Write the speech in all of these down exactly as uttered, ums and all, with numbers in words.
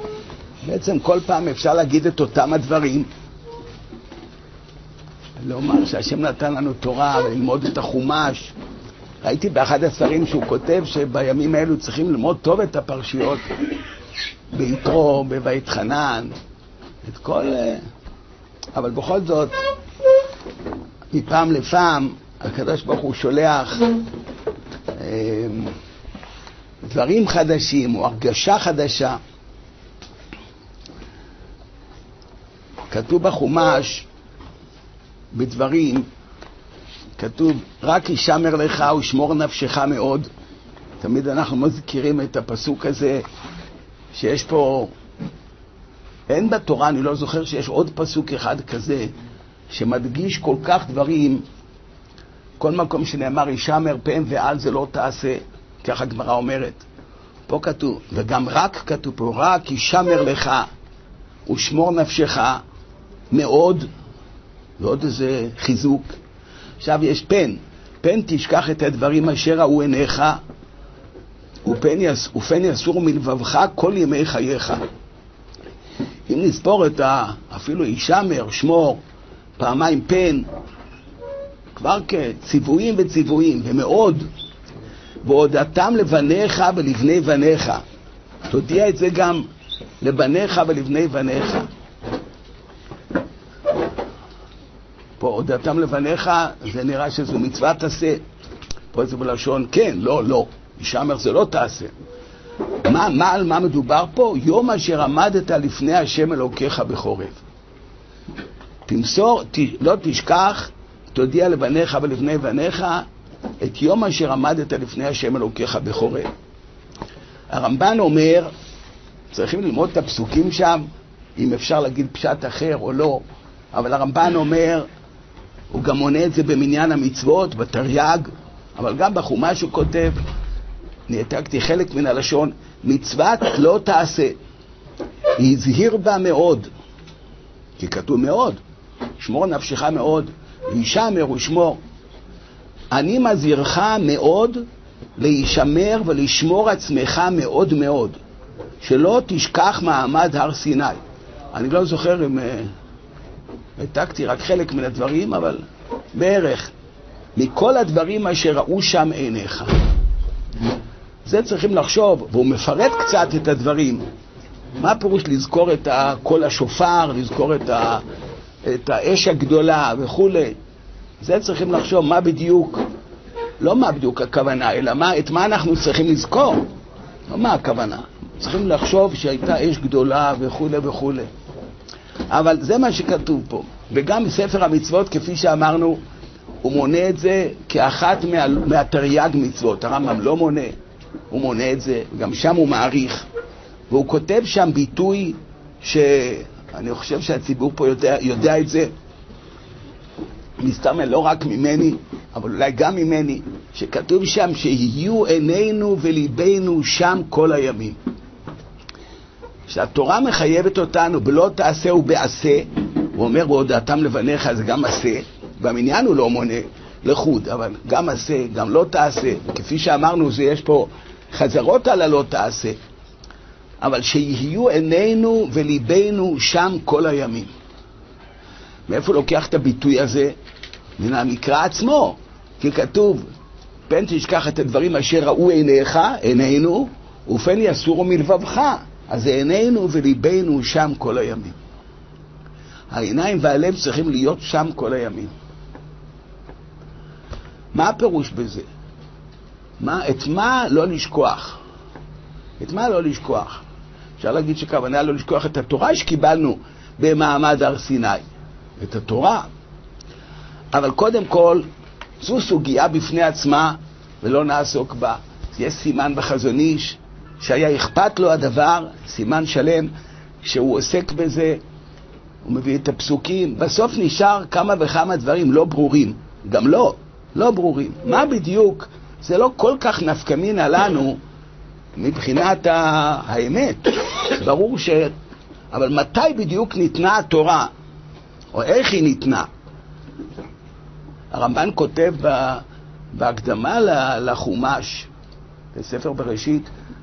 בעצם כל פעם אפשר להגיד את אותם הדברים. לומר שהשם נתן לנו תורה וללמוד את החומש. ראיתי באחד הספרים שהוא כותב שבימים האלו צריכים ללמוד טוב את הפרשיות, ביתרו, בבית חנן, את כל... אבל בכל זאת, מפעם לפעם, הקדוש ברוך הוא שולח אה, דברים חדשים או הרגשה חדשה. כתוב בחומש, בדברים, כתוב, רק ישמר לך ושמור נפשך מאוד. תמיד אנחנו מזכירים את הפסוק הזה, שיש פה, אין בתורה, אני לא זוכר שיש עוד פסוק אחד כזה, שמדגיש כל כך דברים. כל מקום שנאמר ישמר פן ועל זה לא תעשה, ככה הגמרא אומרת. פה כתוב, וגם רק כתוב פה, רק ישמר לך ושמור נפשך מאוד, ועוד איזה חיזוק. עכשיו יש פן, פן תשכח את הדברים אשר ראו עיניך, ופן, יס, ופן יסור מלבבך כל ימי חייך. אם נספור את ה, אפילו ישמר, שמור, פעמיים פן, כבר כציוויים וציוויים, ומאוד, והודעתם לבניך ולבני בניך. תודיע את זה גם לבניך ולבני בניך. פה הודעתם לבניך, זה נראה שזו מצוות תעשה. פה זה בלשון כן, לא, לא. ישמר זה לא תעשה. מה, מה, על מה מדובר פה? יום אשר עמדת לפני השם אלוקיך בחורף. תמסור, ת, לא תשכח, תודיע לבניך ולבני בניך את יום אשר עמדת לפני השם אלוקיך בחורף. הרמב"ן אומר, צריכים ללמוד את הפסוקים שם, אם אפשר להגיד פשט אחר או לא, אבל הרמב"ן אומר, הוא גם עונה את זה במניין המצוות, בתרי"ג, אבל גם בחומש הוא כותב, נעתקתי חלק מן הלשון, מצוות לא תעשה. הזהיר בה מאוד, כי כתוב מאוד, שמור נפשך מאוד, וישמר ושמור. אני מזהירך מאוד להישמר ולשמור עצמך מאוד מאוד, שלא תשכח מעמד הר סיני. אני לא זוכר אם העתקתי רק חלק מן הדברים, אבל בערך מכל הדברים אשר ראו שם עיניך. זה צריכים לחשוב, והוא מפרט קצת את הדברים. מה הפירוש לזכור את קול השופר, לזכור את, ה, את האש הגדולה וכו'. זה צריכים לחשוב מה בדיוק, לא מה בדיוק הכוונה, אלא מה, את מה אנחנו צריכים לזכור. לא מה הכוונה. צריכים לחשוב שהייתה אש גדולה וכו' וכו'. אבל זה מה שכתוב פה. וגם בספר המצוות, כפי שאמרנו, הוא מונה את זה כאחת מה, מהתרי"ג מצוות. הרמב"ם לא מונה, הוא מונה את זה, גם שם הוא מעריך. והוא כותב שם ביטוי שאני חושב שהציבור פה יודע, יודע את זה, מסתמן לא רק ממני, אבל אולי גם ממני, שכתוב שם שיהיו עינינו וליבנו שם כל הימים. שהתורה מחייבת אותנו בלא תעשה ובעשה, הוא אומר בהודעתם לבניך זה גם עשה, במניין הוא לא מונה לחוד, אבל גם עשה, גם לא תעשה, כפי שאמרנו זה יש פה חזרות על הלא תעשה, אבל שיהיו עינינו וליבנו שם כל הימים. מאיפה לוקח את הביטוי הזה? מן המקרא עצמו, כי כתוב פן תשכח את הדברים אשר ראו עיניך, עינינו, ופן יסורו מלבבך. אז עינינו וליבנו שם כל הימים. העיניים והלב צריכים להיות שם כל הימים. מה הפירוש בזה? מה, את מה לא לשכוח? את מה לא לשכוח? אפשר להגיד שכוונה לא לשכוח את התורה שקיבלנו במעמד הר סיני. את התורה. אבל קודם כל, זו סוגיה בפני עצמה ולא נעסוק בה. יש סימן בחזון איש שהיה אכפת לו הדבר, סימן שלם שהוא עוסק בזה, הוא מביא את הפסוקים, בסוף נשאר כמה וכמה דברים לא ברורים, גם לא, לא ברורים. מה בדיוק? זה לא כל כך נפקמינה לנו מבחינת האמת. ברור ש... אבל מתי בדיוק ניתנה התורה? או איך היא ניתנה? הרמב"ן כותב בהקדמה לחומש, בספר בראשית,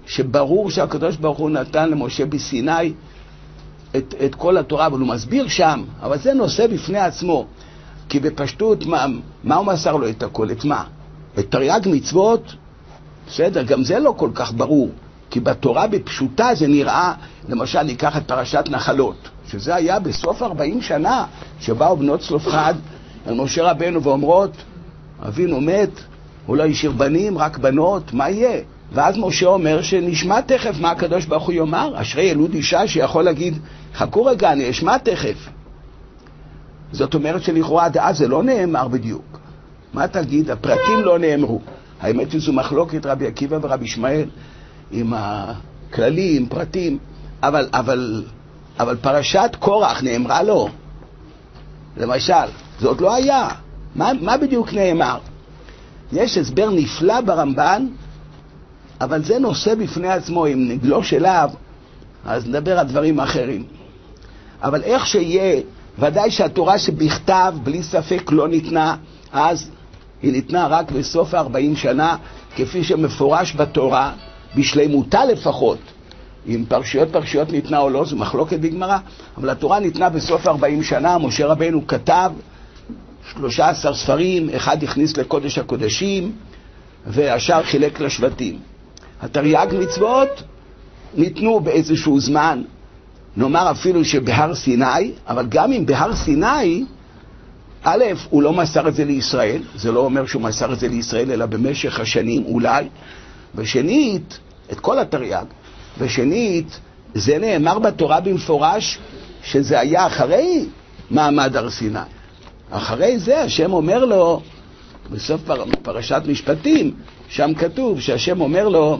שברור שהקדוש ברוך הוא נתן למשה בסיני את, את כל התורה, אבל הוא מסביר שם, אבל זה נושא בפני עצמו, כי בפשטות, מה, מה הוא מסר לו את הכל? את מה? את תרי"ג מצוות? בסדר, גם זה לא כל כך ברור, כי בתורה בפשוטה זה נראה, למשל ניקח את פרשת נחלות, שזה היה בסוף ארבעים שנה, שבאו בנות צלופחד על משה רבנו ואומרות, אבינו מת, הוא לא השאיר בנים, רק בנות, מה יהיה? ואז משה אומר שנשמע תכף מה הקדוש ברוך הוא יאמר, אשרי ילוד אישה שיכול להגיד, חכו רגע, אני אשמע תכף. זאת אומרת שלכאורה עד אז זה לא נאמר בדיוק. מה תגיד? הפרטים לא נאמרו. האמת שזו מחלוקת רבי עקיבא ורבי ישמעאל עם הכללים, פרטים, אבל, אבל, אבל פרשת קורח נאמרה לו. למשל, זאת לא היה. מה, מה בדיוק נאמר? יש הסבר נפלא ברמב"ן, אבל זה נושא בפני עצמו, אם נגלוש אליו, אז נדבר על דברים אחרים. אבל איך שיהיה, ודאי שהתורה שבכתב, בלי ספק לא ניתנה, אז היא ניתנה רק בסוף ארבעים שנה, כפי שמפורש בתורה, בשלימותה לפחות. אם פרשיות פרשיות ניתנה או לא, זו מחלוקת בגמרא, אבל התורה ניתנה בסוף ארבעים שנה, משה רבנו כתב שלושה עשר ספרים, אחד הכניס לקודש הקודשים, והשאר חילק לשבטים. התרי"ג מצוות ניתנו באיזשהו זמן, נאמר אפילו שבהר סיני, אבל גם אם בהר סיני, א', הוא לא מסר את זה לישראל, זה לא אומר שהוא מסר את זה לישראל, אלא במשך השנים אולי, ושנית, את כל התרי"ג, ושנית, זה נאמר בתורה במפורש, שזה היה אחרי מעמד הר סיני. אחרי זה השם אומר לו, בסוף פר, פרשת משפטים, שם כתוב שהשם אומר לו,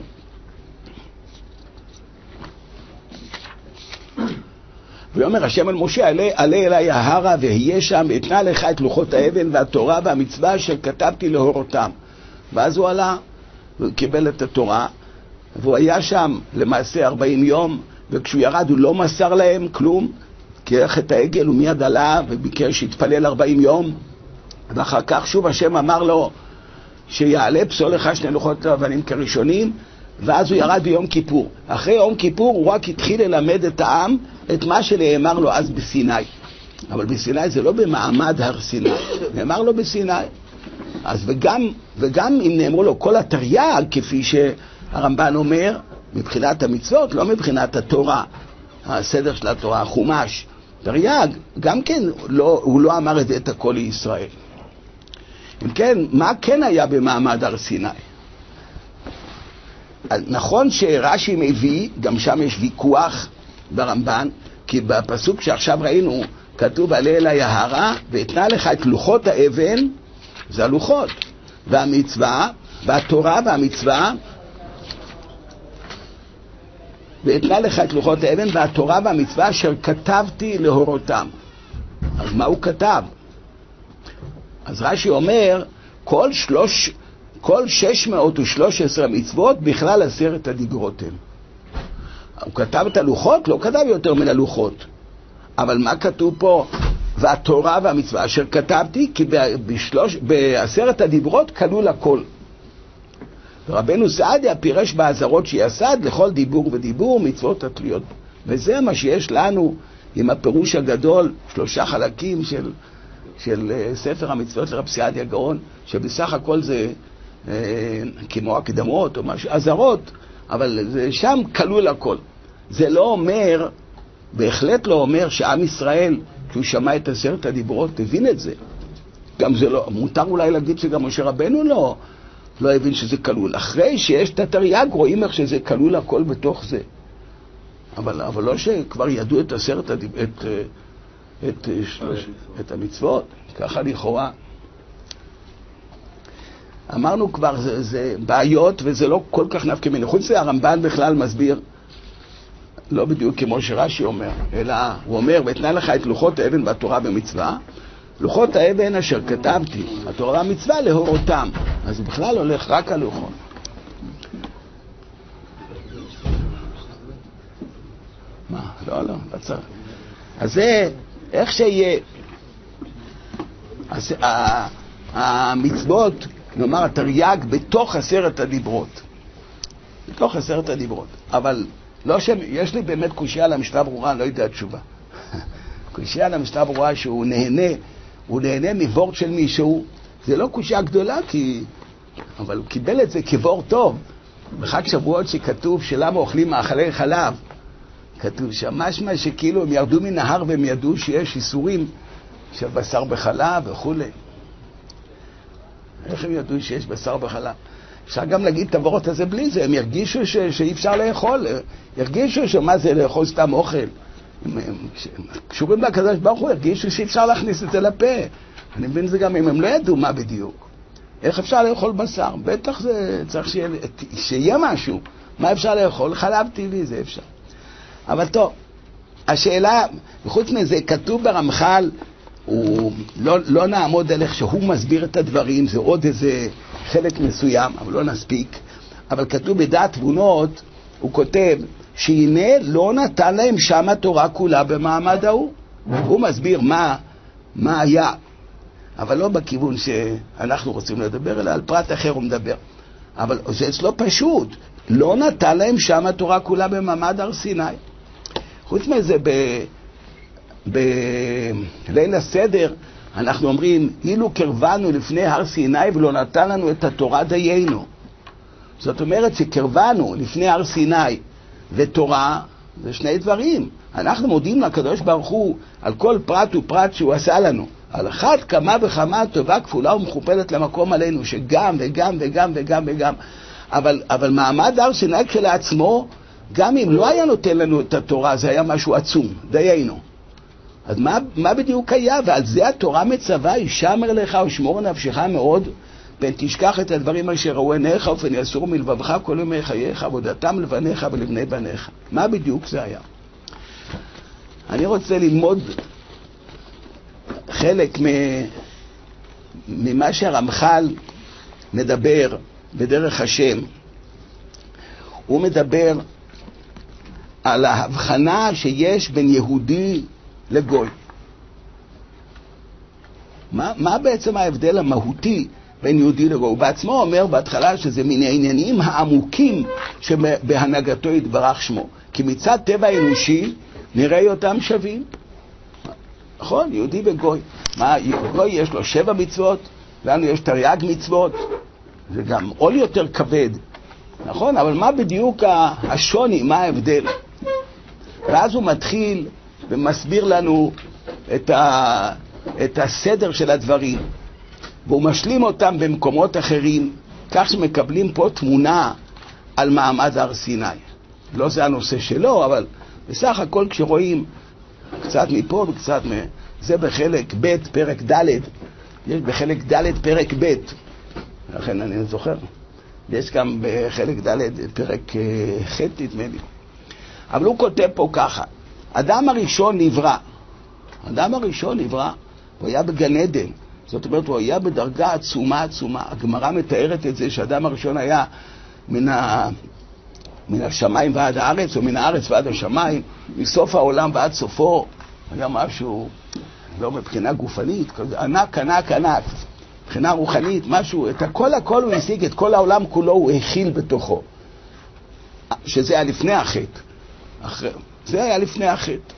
ואומר השם אל משה, עלה, עלה אליי ההרה וההיה שם, ואתנה לך את לוחות האבן והתורה והמצווה אשר כתבתי להורותם. ואז הוא עלה, הוא קיבל את התורה, והוא היה שם למעשה ארבעים יום, וכשהוא ירד הוא לא מסר להם כלום, קרח את העגל ומיד עלה וביקש להתפלל ארבעים יום, ואחר כך שוב השם אמר לו שיעלה פסול לך שני לוחות האבנים כראשונים, ואז הוא ירד ביום כיפור. אחרי יום כיפור הוא רק התחיל ללמד את העם את מה שנאמר לו אז בסיני. אבל בסיני זה לא במעמד הר סיני, נאמר לו בסיני. אז וגם, וגם אם נאמרו לו כל התרי"ג, כפי שהרמב"ן אומר, מבחינת המצוות, לא מבחינת התורה, הסדר של התורה, החומש, תרי"ג, גם כן לא, הוא לא אמר את זה את הכל לישראל. אם כן, מה כן היה במעמד הר סיני? נכון שרש"י מביא, גם שם יש ויכוח ברמב"ן, כי בפסוק שעכשיו ראינו כתוב עלה אליי ההרה ואתנה לך את לוחות האבן, זה הלוחות, והמצווה, והתורה והמצווה, ואתנה לך את לוחות האבן והתורה והמצווה אשר כתבתי להורותם. אז מה הוא כתב? אז רש"י אומר, כל שלוש, כל שש מאות ושלוש עשרה מצוות בכלל עשרת הדיברות הם. הוא כתב את הלוחות, לא כתב יותר מן הלוחות. אבל מה כתוב פה? והתורה והמצווה אשר כתבתי, כי בשלוש, בעשרת הדיברות כלול הכל. רבנו סעדיה פירש בעזרות שיסד לכל דיבור ודיבור מצוות התלויות. וזה מה שיש לנו עם הפירוש הגדול, שלושה חלקים של, של ספר המצוות לרב סעדיה גאון, שבסך הכל זה אה, כמו הקדמות או משהו, עזרות, אבל זה, שם כלול הכל. זה לא אומר, בהחלט לא אומר שעם ישראל, כשהוא שמע את עשרת הדיברות, הבין את זה. גם זה לא, מותר אולי להגיד שגם משה רבנו לא, לא הבין שזה כלול. אחרי שיש את התרי"ג רואים איך שזה כלול הכל בתוך זה. אבל, אבל לא שכבר ידעו את עשרת הדיברות, את, את, את, את המצוות, ככה לכאורה. אמרנו כבר, זה, זה בעיות וזה לא כל כך נפקא מינה. חוץ זה הרמב"ן בכלל מסביר, לא בדיוק כמו שרש"י אומר, אלא הוא אומר, ואתנה לך את לוחות האבן והתורה במצווה, לוחות האבן אשר כתבתי, התורה והמצווה להורותם. אז הוא בכלל הולך רק על לוחות. מה? לא, לא, לא צריך. אז זה, איך שיהיה, אז, המצוות, נאמר, התרי"ג בתוך עשרת הדיברות. בתוך עשרת הדיברות. אבל לא ש... יש לי באמת קושיה על המשנה ברורה, אני לא יודע תשובה. קושיה על המשנה ברורה שהוא נהנה, הוא נהנה מבורד של מישהו, זה לא קושיה גדולה, כי... אבל הוא קיבל את זה כבורד טוב. בחג שבועות שכתוב שלמה אוכלים מאכלי חלב, כתוב שמשמע שכאילו הם ירדו מנהר והם ידעו שיש איסורים של בשר בחלב וכו'. איך הם ידעו שיש בשר בחלב? אפשר גם להגיד את הוורד הזה בלי זה, הם ירגישו ש... שאי אפשר לאכול, ירגישו שמה זה לאכול סתם אוכל. הם, הם, הם קשורים לקדוש ברוך הוא, ירגישו שאי אפשר להכניס את זה לפה. אני מבין זה גם אם הם לא ידעו מה בדיוק. איך אפשר לאכול בשר? בטח זה צריך שיהיה, שיהיה משהו. מה אפשר לאכול? חלב טבעי, זה אפשר. אבל טוב, השאלה, וחוץ מזה, כתוב ברמח"ל, הוא לא, לא נעמוד על איך שהוא מסביר את הדברים, זה עוד איזה חלק מסוים, אבל לא נספיק. אבל כתוב בדעת תבונות, הוא כותב, שהנה לא נתן להם שם התורה כולה במעמד ההוא. הוא מסביר מה, מה היה, אבל לא בכיוון שאנחנו רוצים לדבר, אלא על פרט אחר הוא מדבר. אבל זה אצלו פשוט, לא נתן להם שם התורה כולה במעמד הר סיני. חוץ מזה, בליל הסדר, אנחנו אומרים, אילו קרבנו לפני הר סיני ולא נתן לנו את התורה דיינו. זאת אומרת שקרבנו לפני הר סיני ותורה, זה שני דברים. אנחנו מודים לקדוש ברוך הוא על כל פרט ופרט שהוא עשה לנו. על אחת כמה וכמה טובה כפולה ומכופלת למקום עלינו, שגם וגם וגם וגם וגם. אבל, אבל מעמד הר סיני כשלעצמו, גם אם לא היה נותן לנו את התורה, זה היה משהו עצום, דיינו. אז מה, מה בדיוק היה? ועל זה התורה מצווה, ישמר לך ושמור נפשך מאוד, פן תשכח את הדברים אשר ראו עיניך ופן יסורו מלבבך כל ימי חייך, עבודתם לבניך ולבני בניך. מה בדיוק זה היה? אני רוצה ללמוד חלק ממה שהרמח"ל מדבר בדרך השם. הוא מדבר על ההבחנה שיש בין יהודי לגוי. מה, מה בעצם ההבדל המהותי בין יהודי לגוי? הוא בעצמו אומר בהתחלה שזה מן העניינים העמוקים שבהנהגתו יתברך שמו. כי מצד טבע האנושי נראה אותם שווים. נכון, יהודי וגוי. מה, גוי יש לו שבע מצוות, לנו יש תרי"ג מצוות, זה גם עול יותר כבד. נכון, אבל מה בדיוק השוני, מה ההבדל? ואז הוא מתחיל ומסביר לנו את, ה, את הסדר של הדברים, והוא משלים אותם במקומות אחרים, כך שמקבלים פה תמונה על מעמד הר סיני. לא זה הנושא שלו, אבל בסך הכל כשרואים קצת מפה וקצת מ... זה בחלק ב' פרק ד', יש בחלק ד' פרק ב', לכן אני זוכר. יש גם בחלק ד' פרק ח' נדמה לי. אבל הוא כותב פה ככה, אדם הראשון נברא, אדם הראשון נברא, הוא היה בגן עדן, זאת אומרת הוא היה בדרגה עצומה עצומה. הגמרא מתארת את זה שאדם הראשון היה מן, ה... מן השמיים ועד הארץ, או מן הארץ ועד השמיים, מסוף העולם ועד סופו, היה משהו, לא מבחינה גופנית, ענק ענק ענק, מבחינה רוחנית, משהו, את הכל הכל הוא השיג, את כל העולם כולו הוא הכיל בתוכו, שזה היה לפני החטא. אחרי, זה היה לפני החטא.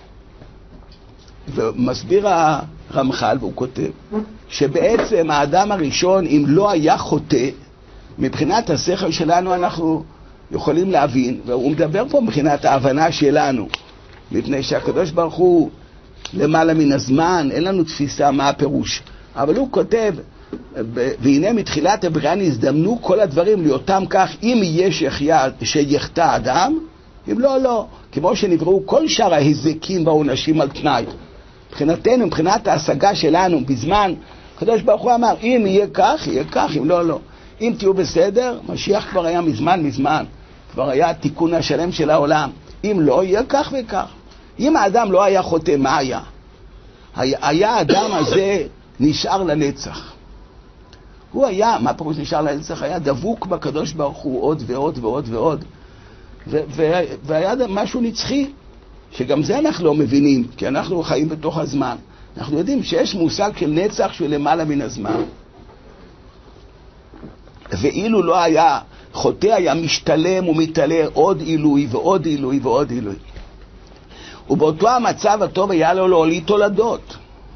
ומסביר הרמח"ל, והוא כותב, שבעצם האדם הראשון, אם לא היה חוטא, מבחינת השכל שלנו אנחנו יכולים להבין, והוא מדבר פה מבחינת ההבנה שלנו, מפני שהקדוש ברוך הוא למעלה מן הזמן, אין לנו תפיסה מה הפירוש. אבל הוא כותב, והנה מתחילת הבריאה נזדמנו כל הדברים לאותם כך, אם יהיה שיחטא אדם, אם לא, לא. כמו שנבראו כל שאר ההזקים והעונשים על תנאי. מבחינתנו, מבחינת ההשגה שלנו, בזמן, הקדוש ברוך הוא אמר, אם יהיה כך, יהיה כך, אם לא, לא. אם תהיו בסדר, משיח כבר היה מזמן, מזמן. כבר היה התיקון השלם של העולם. אם לא, יהיה כך וכך. אם האדם לא היה חוטא, מה היה? היה, היה האדם הזה נשאר לנצח. הוא היה, מה פירוש נשאר לנצח? היה דבוק בקדוש ברוך הוא עוד ועוד ועוד ועוד. ו- ו- והיה משהו נצחי, שגם זה אנחנו לא מבינים, כי אנחנו חיים בתוך הזמן. אנחנו יודעים שיש מושג של נצח שהוא למעלה מן הזמן. ואילו לא היה, חוטא היה משתלם ומתעלה עוד עילוי ועוד עילוי ועוד עילוי. ובאותו המצב הטוב היה לו להוליד תולדות.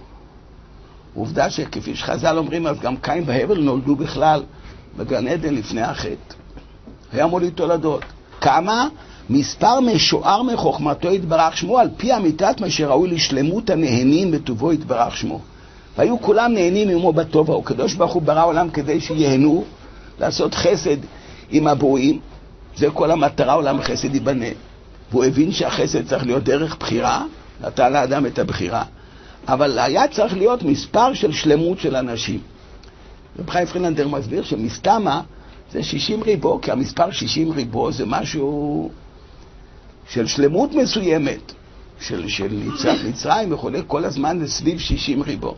עובדה שכפי שחז"ל אומרים, אז גם קין והבל נולדו בכלל בגן עדן לפני החטא. היה מוליד תולדות. כמה? מספר משוער מחוכמתו יתברך שמו, על פי אמיתת מה שראוי לשלמות הנהנים בטובו יתברך שמו. והיו כולם נהנים עמו בטוב, הקדוש ברוך הוא ברא עולם כדי שיהנו, לעשות חסד עם הברואים. זה כל המטרה, עולם חסד ייבנה. והוא הבין שהחסד צריך להיות דרך בחירה, נתן לאדם את הבחירה. אבל היה צריך להיות מספר של שלמות של אנשים. רב חיים פרילנדר מסביר שמסתמה זה שישים ריבו, כי המספר שישים ריבו זה משהו של שלמות מסוימת, של, של מצרים וכו', כל הזמן זה סביב שישים ריבו.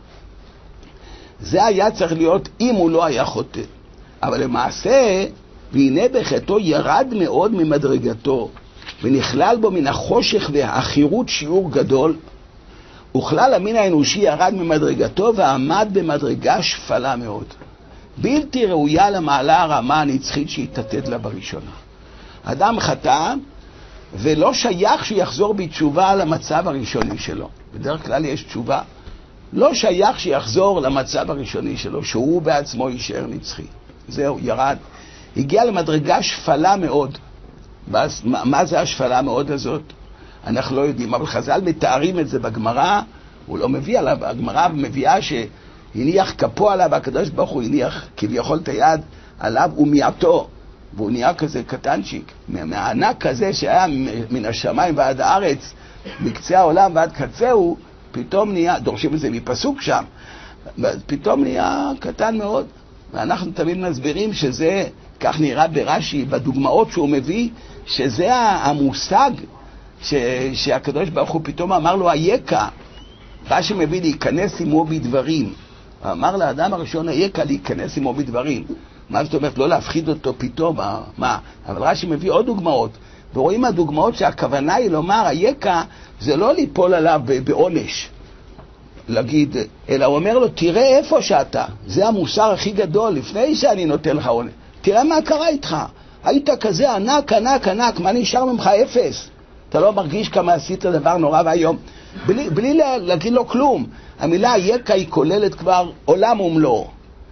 זה היה צריך להיות אם הוא לא היה חוטא. אבל למעשה, והנה בחטאו ירד מאוד ממדרגתו, ונכלל בו מן החושך והחירות שיעור גדול, וכלל המין האנושי ירד ממדרגתו ועמד במדרגה שפלה מאוד. בלתי ראויה למעלה הרמה הנצחית שהתעתד לה בראשונה. אדם חטא, ולא שייך שיחזור בתשובה למצב הראשוני שלו. בדרך כלל יש תשובה. לא שייך שיחזור למצב הראשוני שלו, שהוא בעצמו יישאר נצחי. זהו, ירד. הגיע למדרגה שפלה מאוד. מה, מה זה השפלה מאוד הזאת? אנחנו לא יודעים, אבל חז"ל מתארים את זה בגמרא, הוא לא מביא עליו, הגמרא מביאה שהניח כפו עליו, הקדוש ברוך הוא הניח כביכול את היד עליו ומיעטו, והוא נהיה כזה קטנצ'יק, מהענק כזה שהיה מן השמיים ועד הארץ, מקצה העולם ועד קצהו, פתאום נהיה, דורשים את זה מפסוק שם, פתאום נהיה קטן מאוד. ואנחנו תמיד מסבירים שזה, כך נראה ברש"י, בדוגמאות שהוא מביא, שזה המושג ש, שהקדוש ברוך הוא פתאום אמר לו היקה, רש"י מביא להיכנס עמו בדברים. אמר לאדם הראשון היקה להיכנס עמו בדברים. מה זאת אומרת? לא להפחיד אותו פתאום, מה? אבל רש"י מביא עוד דוגמאות, ורואים הדוגמאות שהכוונה היא לומר היקה זה לא ליפול עליו בעונש, להגיד, אלא הוא אומר לו תראה איפה שאתה, זה המוסר הכי גדול, לפני שאני נותן לך עונש, תראה מה קרה איתך, היית כזה ענק ענק ענק, מה נשאר ממך? אפס. אתה לא מרגיש כמה עשית דבר נורא והיום, בלי, בלי להגיד לו כלום. המילה היקה היא כוללת כבר עולם ומלואו,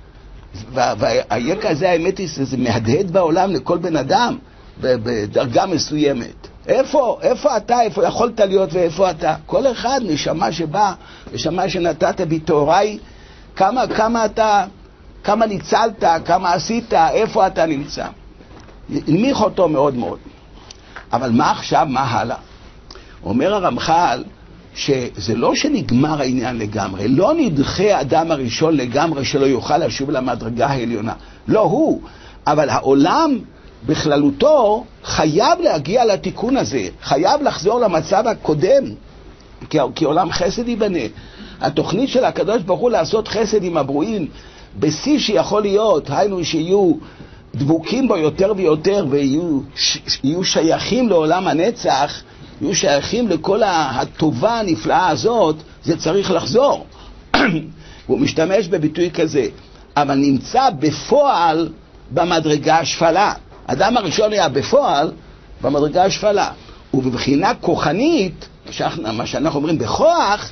והיקה הזה האמת היא שזה מהדהד בעולם לכל בן אדם בדרגה מסוימת. איפה, איפה אתה, איפה יכולת להיות ואיפה אתה? כל אחד נשמה שבא, נשמה שנתת בתוראי, כמה, כמה אתה, כמה ניצלת, כמה עשית, איפה אתה נמצא. הנמיך אותו מאוד מאוד. אבל מה עכשיו, מה הלאה? אומר הרמח"ל שזה לא שנגמר העניין לגמרי, לא נדחה אדם הראשון לגמרי שלא יוכל לשוב למדרגה העליונה. לא הוא, אבל העולם בכללותו חייב להגיע לתיקון הזה, חייב לחזור למצב הקודם, כי, כי עולם חסד ייבנה. התוכנית של הקדוש ברוך הוא לעשות חסד עם הברואים, בשיא שיכול להיות, היינו שיהיו דבוקים בו יותר ויותר, ויהיו שייכים לעולם הנצח, יהיו שייכים לכל הטובה הנפלאה הזאת, זה צריך לחזור. הוא משתמש בביטוי כזה, אבל נמצא בפועל במדרגה השפלה. אדם הראשון היה בפועל במדרגה השפלה, ובבחינה כוחנית, מה שאנחנו אומרים בכוח,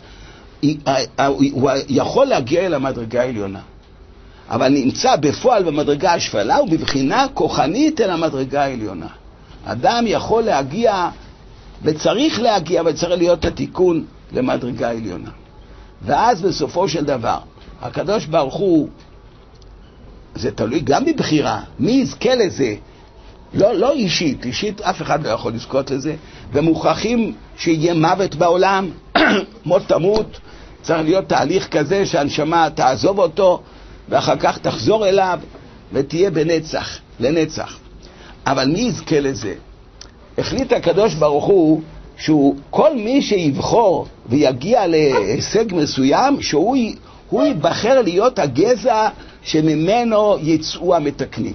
הוא יכול להגיע אל המדרגה העליונה. אבל נמצא בפועל במדרגה השפלה, ובבחינה כוחנית אל המדרגה העליונה. אדם יכול להגיע, וצריך להגיע, וצריך להיות התיקון למדרגה העליונה. ואז בסופו של דבר, הקדוש ברוך הוא, זה תלוי גם בבחירה, מי יזכה לזה? לא, לא אישית, אישית אף אחד לא יכול לזכות לזה, ומוכרחים שיהיה מוות בעולם, מות תמות, צריך להיות תהליך כזה שהנשמה תעזוב אותו, ואחר כך תחזור אליו, ותהיה בנצח, לנצח. אבל מי יזכה לזה? החליט הקדוש ברוך הוא, שהוא כל מי שיבחור ויגיע להישג מסוים, שהוא הוא ייבחר להיות הגזע שממנו יצאו המתקנים.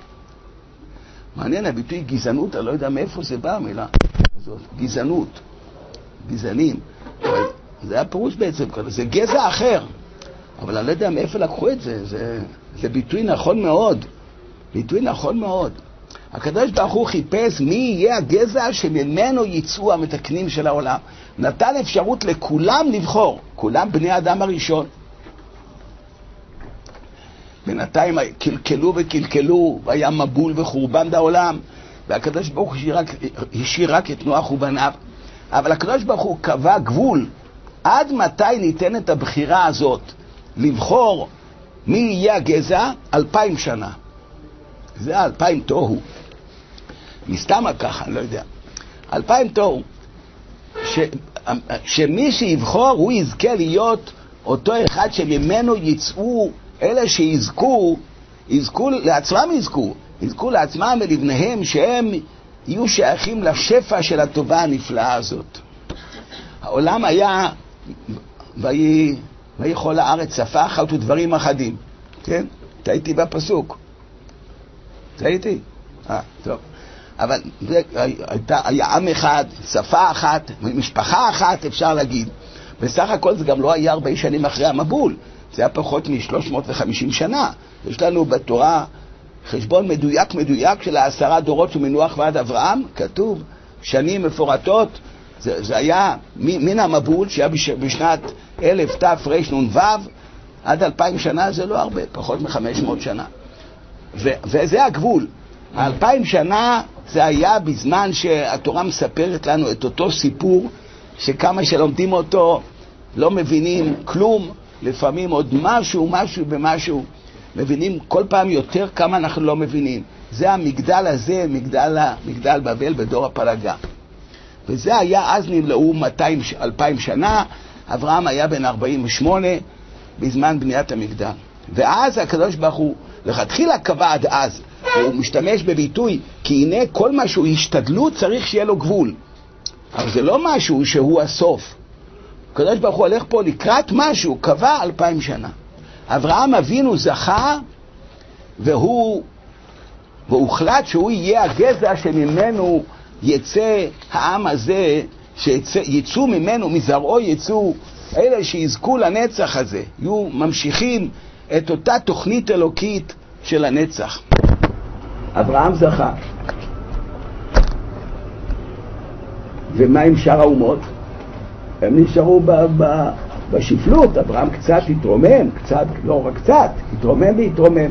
מעניין הביטוי גזענות, אני לא יודע מאיפה זה בא המילה הזאת, גזענות, גזענים. זה הפירוש בעצם, זה גזע אחר, אבל אני לא יודע מאיפה לקחו את זה, זה, זה ביטוי נכון מאוד. ביטוי נכון מאוד. הקדוש ברוך הוא חיפש מי יהיה הגזע שממנו יצאו המתקנים של העולם. נתן אפשרות לכולם לבחור, כולם בני אדם הראשון. בינתיים קלקלו וקלקלו, והיה מבול וחורבן בעולם, והקדוש ברוך הוא השאיר רק את נוח ובניו. אבל הקדוש ברוך הוא קבע גבול, עד מתי ניתן את הבחירה הזאת לבחור מי יהיה הגזע? אלפיים שנה. זה אלפיים תוהו. מסתמה ככה, אני לא יודע. אלפיים תוהו. ש... שמי שיבחור הוא יזכה להיות אותו אחד שממנו יצאו אלה שיזכו, יזכו לעצמם יזכו, יזכו לעצמם ולבניהם שהם יהיו שייכים לשפע של הטובה הנפלאה הזאת. העולם היה, ויכול הארץ שפה אחת ודברים אחדים. כן? תהייתי בפסוק. תהייתי? אה, טוב. אבל זה, הייתה, היה עם אחד, שפה אחת, משפחה אחת, אפשר להגיד. בסך הכל זה גם לא היה הרבה שנים אחרי המבול. זה היה פחות מ-שלוש מאות וחמישים שנה. יש לנו בתורה חשבון מדויק מדויק של העשרה דורות שמנוח ועד אברהם, כתוב שנים מפורטות. זה, זה היה מן המבול שהיה בש, בשנת אלף תרנ"ו עד אלפיים שנה, זה לא הרבה, פחות מ-חמש מאות שנה. ו, וזה הגבול. האלפיים שנה זה היה בזמן שהתורה מספרת לנו את אותו סיפור, שכמה שלומדים אותו לא מבינים כלום, לפעמים עוד משהו, משהו במשהו, מבינים כל פעם יותר כמה אנחנו לא מבינים. זה המגדל הזה, מגדל, מגדל בבל בדור הפלגה. וזה היה, אז נמלאו מאתיים, אלפיים שנה, אברהם היה בן ארבעים ושמונה בזמן בניית המגדל. ואז הקדוש ברוך הוא, לכתחילה קבע עד אז, הוא משתמש בביטוי, כי הנה כל משהו השתדלות צריך שיהיה לו גבול. אבל זה לא משהו שהוא הסוף. הקדוש ברוך הוא הולך פה לקראת משהו, קבע אלפיים שנה. אברהם אבינו זכה, והוא, והוחלט שהוא יהיה הגזע שממנו יצא העם הזה, שיצאו ממנו, מזרעו יצאו אלה שיזכו לנצח הזה, יהיו ממשיכים את אותה תוכנית אלוקית של הנצח. אברהם זכה. ומה עם שאר האומות? הם נשארו ב- ב- בשפלות. אברהם קצת התרומם, קצת, לא רק קצת, התרומם והתרומם.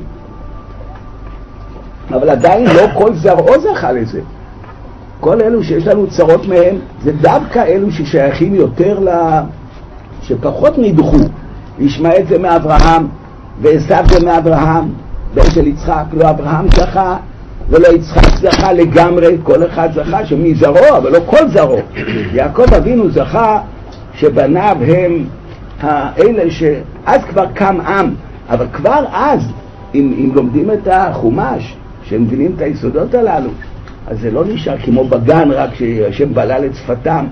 אבל עדיין לא כל זרעו זכה לזה. כל אלו שיש לנו צרות מהם, זה דווקא אלו ששייכים יותר ל... שפחות נדחו. ישמעאל זה מאברהם, ועשיו זה מאברהם, בן של יצחק. לא אברהם זכה, ולא יצחק זכה לגמרי, כל אחד זכה שמזרעו, אבל לא כל זרעו. יעקב אבינו זכה שבניו הם האלה שאז כבר קם עם, אבל כבר אז, אם, אם לומדים את החומש, שמבינים את היסודות הללו, אז זה לא נשאר כמו בגן רק שהשם בלל את שפתם,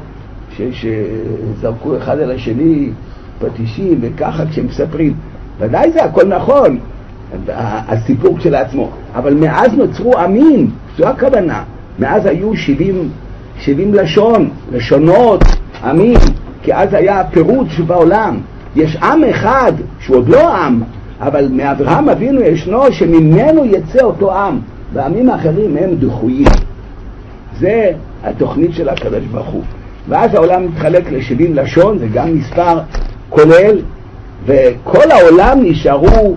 שזרקו אחד על השני פטישים וככה כשהם מספרים. ודאי זה הכל נכון, הסיפור של עצמו, אבל מאז נוצרו עמים, זו הכוונה. מאז היו שבעים, שבעים לשון, לשונות, עמים, כי אז היה פירוט שבעולם. יש עם אחד שהוא עוד לא עם, אבל מאברהם אבינו ישנו שממנו יצא אותו עם, והעמים האחרים הם דחויים. זה התוכנית של הקדוש ברוך הוא. ואז העולם מתחלק ל-שבעים לשון, זה גם מספר כולל, וכל העולם נשארו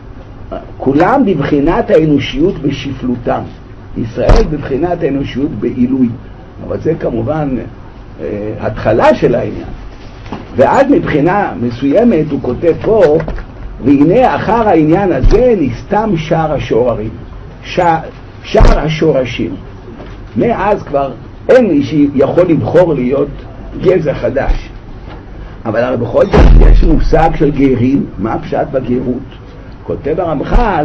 כולם בבחינת האנושיות בשפלותם. ישראל בבחינת האנושיות בעילוי. אבל זה כמובן אה, התחלה של העניין. ואז מבחינה מסוימת הוא כותב פה, והנה אחר העניין הזה נסתם שער השוררים, שער, שער השורשים. מאז כבר אין מי שיכול לבחור להיות גזע חדש. אבל הרי בכל זאת יש מושג של גרים. מה הפשט בגרות? כותב הרמח"ל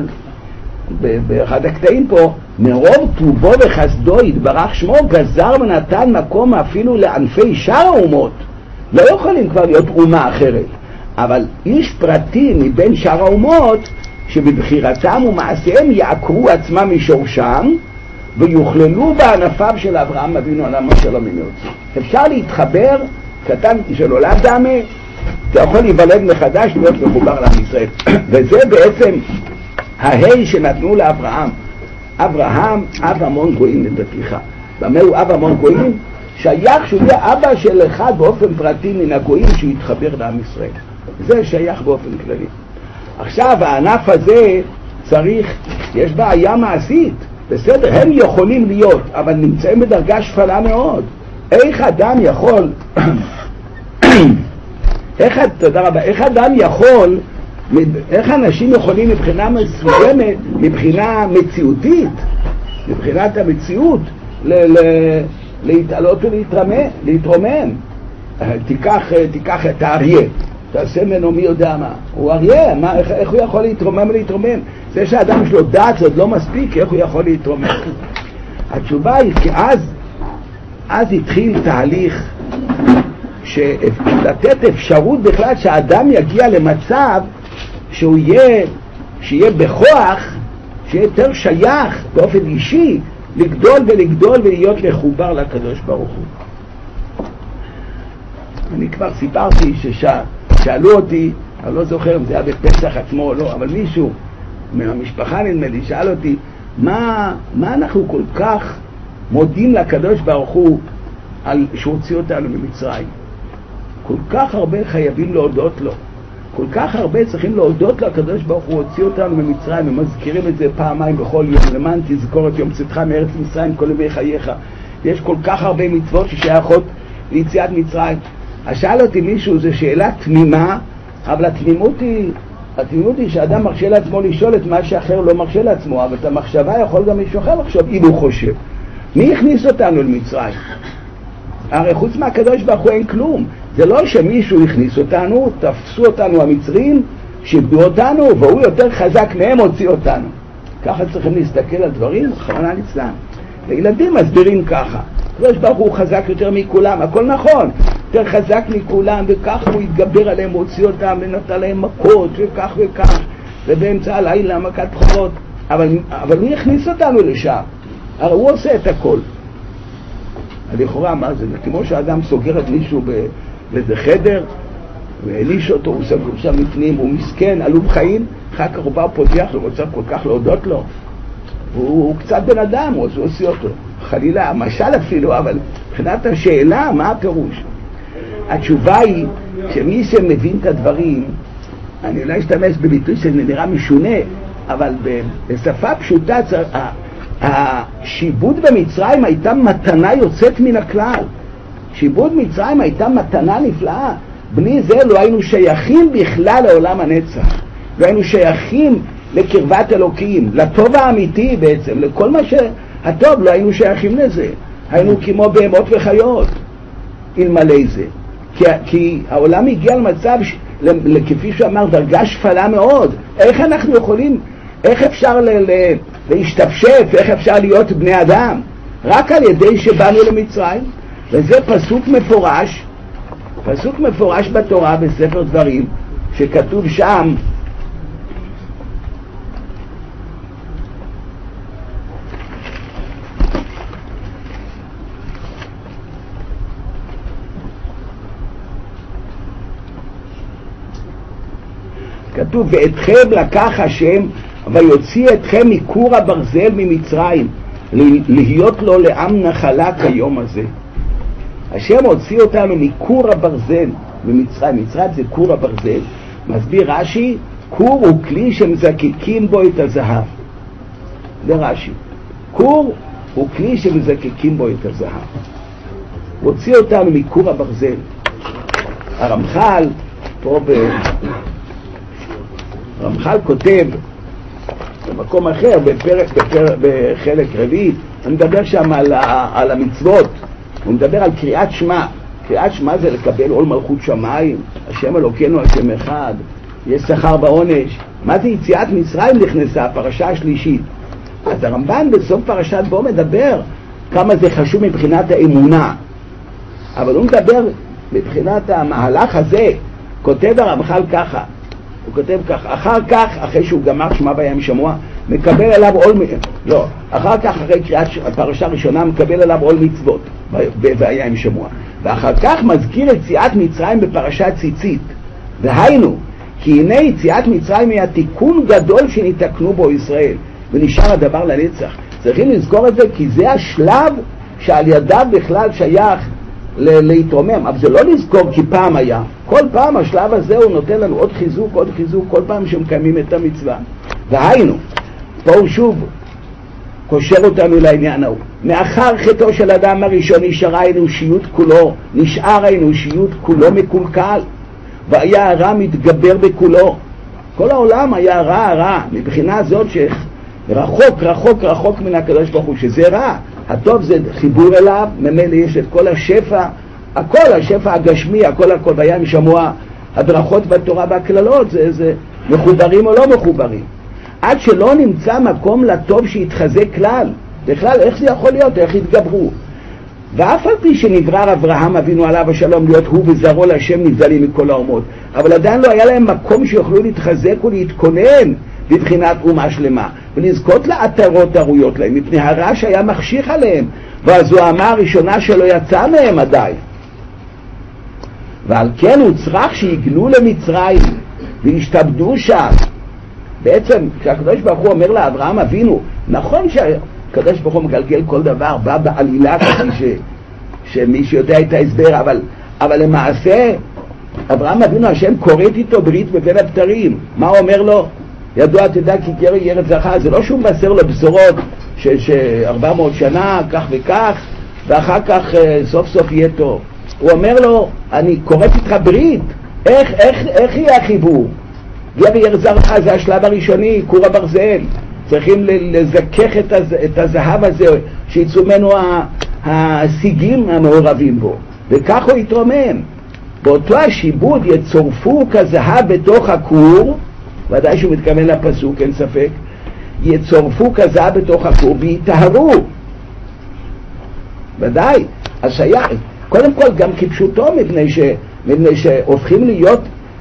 באחד הקטעים פה, מרוב טובו וחסדו יתברך שמו גזר ונתן מקום אפילו לענפי שאר האומות. לא יכולים כבר להיות אומה אחרת, אבל איש פרטי מבין שאר האומות שבבחירתם ומעשיהם יעקרו עצמם משורשם ויוכללו בענפיו של אברהם אבינו עליו השלום עמו. אפשר להתחבר, קטן של עולת דמה, אתה יכול להיוולד מחדש להיות מחובר לעם ישראל. וזה בעצם ההי שנתנו לאברהם. אברהם, אב המון גויים לדתיך. במה הוא אב המון גויים? שייך שהוא יהיה אבא של אחד באופן פרטי מן הגויים שיתחבר לעם ישראל. זה שייך באופן כללי. עכשיו הענף הזה צריך, יש בעיה מעשית, בסדר, הם יכולים להיות, אבל נמצאים בדרגה שפלה מאוד. איך אדם יכול, איך, תודה רבה, איך אדם יכול, איך אנשים יכולים מבחינה מסוימת, מבחינה מציאותית, מבחינת המציאות, ל- ל- להתעלות ולהתרומם. תיקח, תיקח את האריה, תעשה ממנו מי יודע מה, הוא אריה, מה, איך, איך הוא יכול להתרומם ולהתרומם? זה שהאדם יש לו דעת זה עוד לא מספיק, איך הוא יכול להתרומם? התשובה היא כי אז, אז התחיל תהליך לתת אפשרות בכלל שהאדם יגיע למצב שהוא יהיה, שיהיה בכוח, שיהיה יותר שייך באופן אישי, לגדול ולגדול ולהיות לחובר לקדוש ברוך הוא. אני כבר סיפרתי ששאלו אותי, אני לא זוכר אם זה היה בפסח עצמו או לא, אבל מישהו מהמשפחה נדמה לי שאל אותי, מה, מה אנחנו כל כך מודים לקדוש ברוך הוא על שהוציא אותנו ממצרים? כל כך הרבה חייבים להודות לו, כל כך הרבה צריכים להודות לקדוש ברוך הוא הוציא אותנו ממצרים, ומזכירים את זה פעמיים בכל יום, למען תזכור את יום צאתך מארץ מצרים כל ימי חייך. יש כל כך הרבה מצוות ששייכות ליציאת מצרים. אז שאל אותי מישהו, זו שאלה תמימה, אבל התמימות היא, התמימות היא שאדם מרשה לעצמו לשאול את מה שאחר לא מרשה לעצמו, אבל את המחשבה יכול גם מישהו אחר לחשוב אם הוא חושב. מי הכניס אותנו למצרים? הרי חוץ מהקדוש ברוך הוא אין כלום. זה לא שמישהו הכניס אותנו, תפסו אותנו המצרים, שיבדו אותנו, והוא יותר חזק מהם הוציא אותנו. ככה צריכים להסתכל על דברים, חרונה ליצלן. לילדים מסבירים ככה, הקדוש ברוך הוא חזק יותר מכולם, הכל נכון, יותר חזק מכולם, וכך הוא התגבר עליהם, הוציא אותם ונתן להם מכות, וכך וכך, ובאמצע הלילה מכת בכורות. אבל, אבל מי הכניס אותנו לשם? הרי הוא עושה את הכל. לכאורה מה זה? כמו שהאדם סוגר את מישהו באיזה חדר והעניש אותו, הוא סגור שם לפנים, הוא מסכן, עלוב חיים, אחר כך הוא בא פותח לו, הוא צריך כל כך להודות לו, הוא, הוא קצת בן אדם, הוא עושה אותו חלילה, משל אפילו, אבל מבחינת השאלה, מה הפירוש? התשובה היא שמי שמבין את הדברים, אני לא אשתמש בביטוי שנראה משונה, אבל בשפה פשוטה, השיבוד במצרים הייתה מתנה יוצאת מן הכלל. שיבוד מצרים הייתה מתנה נפלאה. בלי זה לא היינו שייכים בכלל לעולם הנצח, לא היינו שייכים לקרבת אלוקים, לטוב האמיתי בעצם, לכל מה שהטוב, לא היינו שייכים לזה, היינו כמו בהמות וחיות אלמלא זה. כי, כי העולם הגיע למצב ש... כפי שאמר, דרגה שפלה מאוד. איך אנחנו יכולים, איך אפשר ל... ל... להשתפשף, איך אפשר להיות בני אדם? רק על ידי שבאנו למצרים. וזה פסוק מפורש, פסוק מפורש בתורה בספר דברים, שכתוב שם, כתוב, ואתכם לקח השם ויוציא אתכם מכור הברזל ממצרים, להיות לו לעם נחלה כיום הזה. השם הוציא אותנו מכור הברזל ממצרים. מצרים זה כור הברזל. מסביר רש"י, כור הוא כלי שמזקקים בו את הזהב. זה רש"י. כור הוא כלי שמזקקים בו את הזהב. הוציא אותנו מכור הברזל. הרמח"ל פה ב... הרמח"ל כותב במקום אחר, בפרק, בפרק, בחלק רביעי, אני מדבר שם על, על המצוות. הוא מדבר על קריאת שמע. קריאת שמע זה לקבל עול מלכות שמיים, השם אלוקינו השם אחד, יש שכר בעונש. מה זה יציאת מצרים? נכנסה הפרשה השלישית. אז הרמב"ן בסוף פרשת בו מדבר כמה זה חשוב מבחינת האמונה, אבל הוא מדבר מבחינת המהלך הזה. כותב הרמח"ל ככה, הוא כותב כך, אחר כך, אחרי שהוא גמר שמע וים שמוע, מקבל עליו עול, לא, אחר כך, אחרי קריאת הפרשה הראשונה, מקבל עליו עול מצוות וים שמוע, ואחר כך מזכיר יציאת מצרים בפרשת ציצית. והיינו, כי הנה יציאת מצרים היא התיקון גדול שנתקנו בו ישראל, ונשאר הדבר לנצח. צריכים לזכור את זה, כי זה השלב שעל ידיו בכלל שייך להתרומם. אבל זה לא לזכור כי פעם היה. כל פעם השלב הזה הוא נותן לנו עוד חיזוק, עוד חיזוק, כל פעם שמקיימים את המצווה. והיינו, פה הוא שוב קושר אותנו לעניין ההוא. מאחר חטאו של אדם הראשון נשארה האנושיות כולו, נשאר האנושיות כולו מקולקל, והיה הרע מתגבר בכולו. כל העולם היה רע רע, מבחינה זאת שרחוק רחוק רחוק מן הקדוש ברוך הוא, שזה רע. הטוב זה חיבור אליו, ממילא יש את כל השפע, הכל השפע הגשמי, הכל הכל, והיה שמוע הדרכות בתורה והכללות, זה, זה מחוברים או לא מחוברים. עד שלא נמצא מקום לטוב שיתחזק כלל. בכלל, איך זה יכול להיות? איך יתגברו? ואף על פי שנברא אברהם אבינו עליו השלום להיות הוא וזרעו להשם נבדלים מכל האומות, אבל עדיין לא היה להם מקום שיוכלו להתחזק ולהתכונן בבחינת אומה שלמה, ולזכות לעטרות הראויות להם, מפני הרע שהיה מחשיך עליהם, והזוהמה הראשונה שלא יצא מהם עדיין. ועל כן הוא צריך שיגלו למצרים והשתבדו שם. בעצם כשהקדוש ברוך הוא אומר לאברהם אבינו, נכון שהקדוש ברוך הוא מגלגל כל דבר, בא בעלילה כפי ש... שמי שיודע את ההסבר, אבל, אבל למעשה אברהם אבינו השם קוראת איתו ברית בבין הבתרים. מה הוא אומר לו? ידוע תדע כי גר יהיה ארץ זכה. זה לא שהוא מבשר לו בשורות ש-ארבע מאות שנה כך וכך ואחר כך סוף סוף יהיה טוב. הוא אומר לו, אני קוראת איתך ברית. איך, איך, איך יהיה החיבור? גר יהיה ארץ זכה זה השלב הראשוני, כור הברזל. צריכים לזכך את, הז, את הזהב הזה שיצאו ממנו השיגים המעורבים בו, וכך הוא יתרומם. באותו השיבוד יצורפו כזהב בתוך הכור, ודאי שהוא מתכוון לפסוק, אין ספק, יצורפו כזהב בתוך הכור ויטהרו. ודאי, אז שייך, קודם כל גם כפשוטו, מפני, ש, מפני שהופכים להיות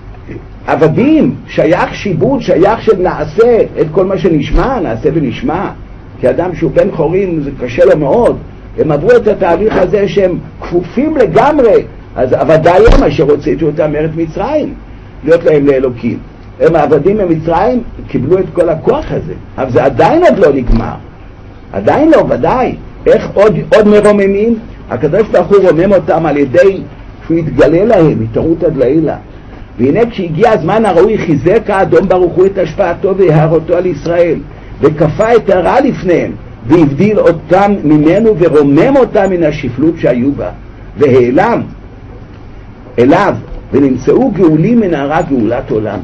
עבדים, שייך שיבוד, שייך שנעשה את כל מה שנשמע, נעשה ונשמע. כי אדם שהוא בן חורין זה קשה לו מאוד, הם עברו את התהליך הזה שהם כפופים לגמרי, אז עבדי הם אשר הוצאתי אותם מארץ מצרים, להיות להם לאלוקים. הם העבדים ממצרים קיבלו את כל הכוח הזה, אבל זה עדיין עוד לא נגמר, עדיין לא, ודאי. איך עוד, עוד מרוממים? הקדוש ברוך הוא רומם אותם על ידי שהוא יתגלה להם, התערות עד לילה. והנה כשהגיע הזמן הראוי חיזק האדום ברוך הוא את השפעתו והאר אותו על ישראל, וכפה את הרע לפניהם, והבדיל אותם ממנו ורומם אותם מן השפלות שהיו בה, והעלם אליו, ונמצאו גאולים מן הרע גאולת עולם.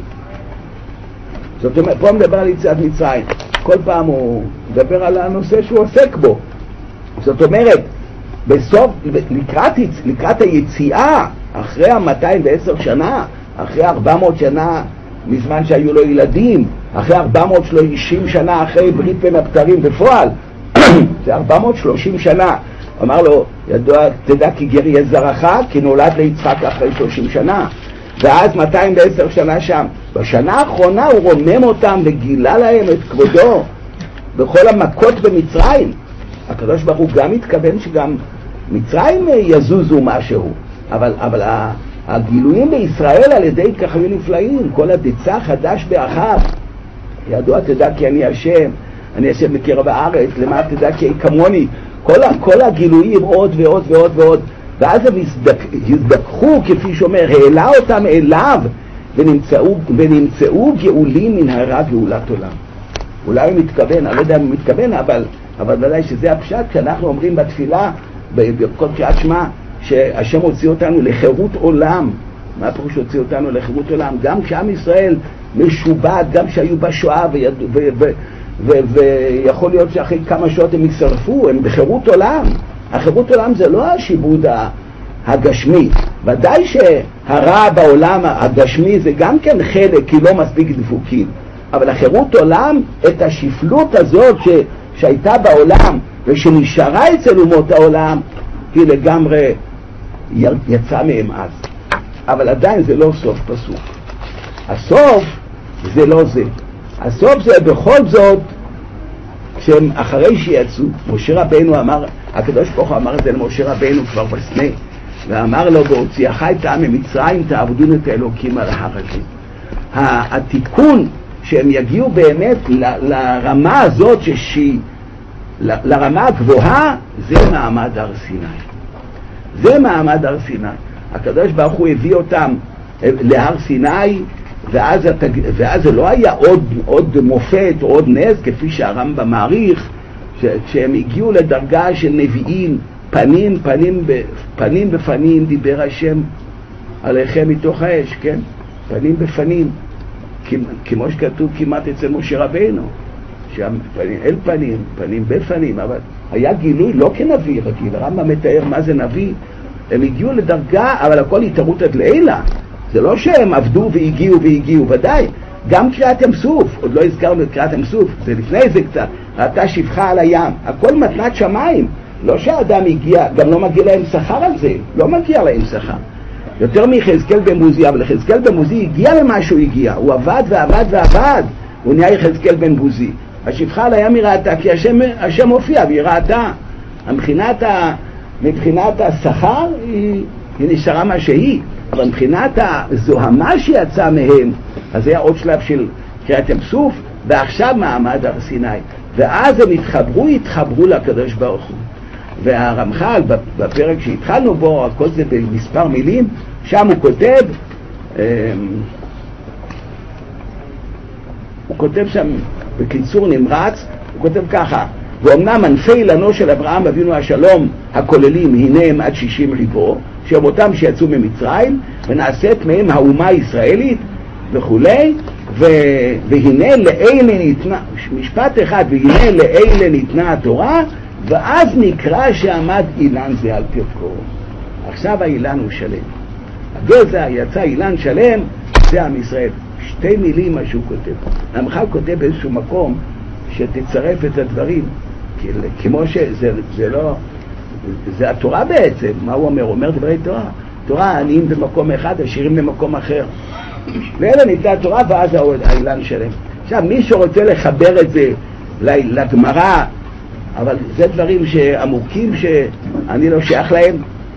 זאת אומרת, פה מדבר על יציאת מצרים, כל פעם הוא מדבר על הנושא שהוא עוסק בו. זאת אומרת, בסוף, לקראת, לקראת היציאה, אחרי ה-מאתיים ועשר שנה, אחרי ארבע מאות שנה מזמן שהיו לו ילדים, אחרי ארבע מאות ושלושים שנה אחרי ברית בין הבתרים בפועל, זה ארבע מאות ושלושים שנה. אמר לו, ידוע תדע כי גר יהיה זרעך, כי נולד ליצחק אחרי שלושים שנה. ואז מאתיים ועשר שנה שם. בשנה האחרונה הוא רומם אותם וגילה להם את כבודו בכל המכות במצרים. הקדוש ברוך הוא גם התכוון שגם מצרים יזוזו משהו, אבל, אבל הגילויים בישראל על ידי כך היו נפלאים. כל הדצה חדש באחיו, ידוע תדע כי אני השם, אני השם בקרב הארץ, למה תדע כי כמוני, כל, כל הגילויים עוד ועוד ועוד ועוד. ואז הם הזדככו, כפי שאומר, העלה אותם אליו, ונמצאו, ונמצאו גאולים מן הרע גאולת עולם. אולי הוא מתכוון, אני לא יודע אם הוא מתכוון, אבל, אבל ודאי שזה הפשט, כשאנחנו אומרים בתפילה, בכל קריאת שמע, שהשם הוציא אותנו לחירות עולם. מה הפירוש הוציא אותנו לחירות עולם? גם כשעם ישראל משובד, גם שהיו בשואה, ויכול להיות שאחרי כמה שעות הם ישרפו, הם בחירות עולם. החירות עולם זה לא השיבוד הגשמי. ודאי שהרע בעולם הגשמי זה גם כן חלק, כי לא מספיק דפוקים. אבל החירות עולם, את השפלות הזאת ש, שהייתה בעולם ושנשארה אצל אומות העולם, היא לגמרי יצאה מהם אז. אבל עדיין זה לא סוף פסוק. הסוף זה לא זה. הסוף זה בכל זאת, כשהם אחרי שיצאו, משה רבינו אמר, הקדוש ברוך הוא אמר את זה למשה רבינו כבר בסנה, ואמר לו, והוציאך את העם ממצרים, תעבדון את האלוקים על ההר הזה. התיקון שהם יגיעו באמת ל- לרמה הזאת ששהיא לרמה הגבוהה, זה מעמד הר סיני. זה מעמד הר סיני. הקדוש ברוך הוא הביא אותם להר סיני, ואז, ואז זה לא היה עוד, עוד מופת או עוד נס, כפי שהרמב"ם מעריך, כשהם הגיעו לדרגה של נביאים, פנים, פנים, פנים בפנים דיבר השם עליכם מתוך האש, כן? פנים בפנים, כמו שכתוב כמעט אצל משה רבינו, פנים, אל פנים, פנים בפנים, אבל היה גילוי לא כנביא, רגיל, הרמב"ם מתאר מה זה נביא, הם הגיעו לדרגה, אבל הכל התערות עד לילה, זה לא שהם עבדו והגיעו והגיעו, ודאי, גם קריאת ים סוף, עוד לא הזכרנו את קריאת ים סוף, זה לפני זה קצת, ראתה שפחה על הים, הכל מתנת שמיים, לא שהאדם הגיע, גם לא מגיע להם שכר על זה, לא מגיע להם שכר. יותר מיחזקאל בן בוזי, אבל יחזקאל בן בוזי הגיע למה שהוא הגיע, הוא עבד ועבד ועבד, הוא נהיה יחזקאל בן בוזי. השפחה על הים היא ראתה, כי השם, השם הופיע והיא ראתה. מבחינת, ה, מבחינת השכר היא, היא נשארה מה שהיא, אבל מבחינת הזוהמה שיצאה מהם, אז היה עוד שלב של קריאת ים סוף, ועכשיו מעמד הר סיני. ואז הם התחברו, התחברו לקדוש ברוך הוא. והרמח"ל בפרק שהתחלנו בו, הכל זה במספר מילים, שם הוא כותב, הוא כותב שם בקיצור נמרץ, הוא כותב ככה, ואומנם ענפי אילנו של אברהם אבינו השלום הכוללים הנה הם עד שישים ריבו, שהם אותם שיצאו ממצרים, ונעשית מהם האומה הישראלית וכולי, ו... והנה לאלה ניתנה, משפט אחד, והנה לאלה ניתנה התורה, ואז נקרא שעמד אילן זה על פרקו. עכשיו האילן הוא שלם. הגזע יצא אילן שלם, זה עם ישראל. שתי מילים מה שהוא כותב. הרמח"ל כותב באיזשהו מקום שתצרף את הדברים, כמו שזה זה לא, זה התורה בעצם. מה הוא אומר? הוא אומר דברי תורה. תורה עניים במקום אחד, עשירים במקום אחר. ואלה ניתנה התורה ואז האילן שלם. עכשיו מי שרוצה לחבר את זה לגמרא, אבל זה דברים שעמוקים שאני לא שייך להם.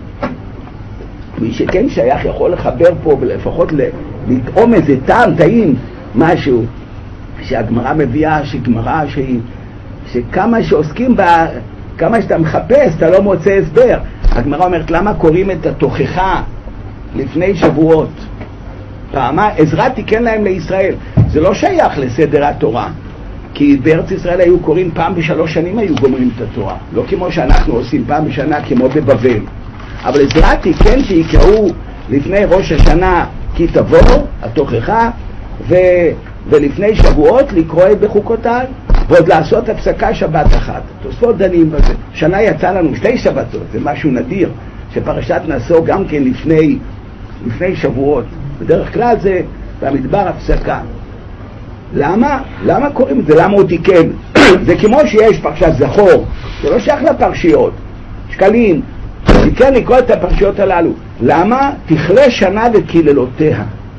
מי שכן שייך יכול לחבר פה ולפחות לטעום איזה טעם, טעים, משהו שהגמרא מביאה, שגמרא שהיא, שכמה שעוסקים בה, כמה שאתה מחפש, אתה לא מוצא הסבר. הגמרא אומרת למה קוראים את התוכחה לפני שבועות? פעמה, עזרא תיקן להם לישראל. זה לא שייך לסדר התורה. כי בארץ ישראל היו קוראים פעם בשלוש שנים היו גומרים את התורה, לא כמו שאנחנו עושים פעם בשנה כמו בבבל. אבל עזרא תיקן שיקראו לפני ראש השנה כי תבוא התוכחה, ו... ולפני שבועות לקרוא את בחוקותיי, ועוד לעשות הפסקה שבת אחת. תוספות דנים בזה. שנה יצא לנו שתי שבתות, זה משהו נדיר, שפרשת נשוא גם כן לפני, לפני שבועות. בדרך כלל זה במדבר הפסקה. למה? למה קוראים את זה? למה הוא תיקן? זה כמו שיש פרשת זכור, זה לא שייך לפרשיות. שקלים, תיקן לקרוא את הפרשיות הללו. למה? תכלה שנה וקללותיה.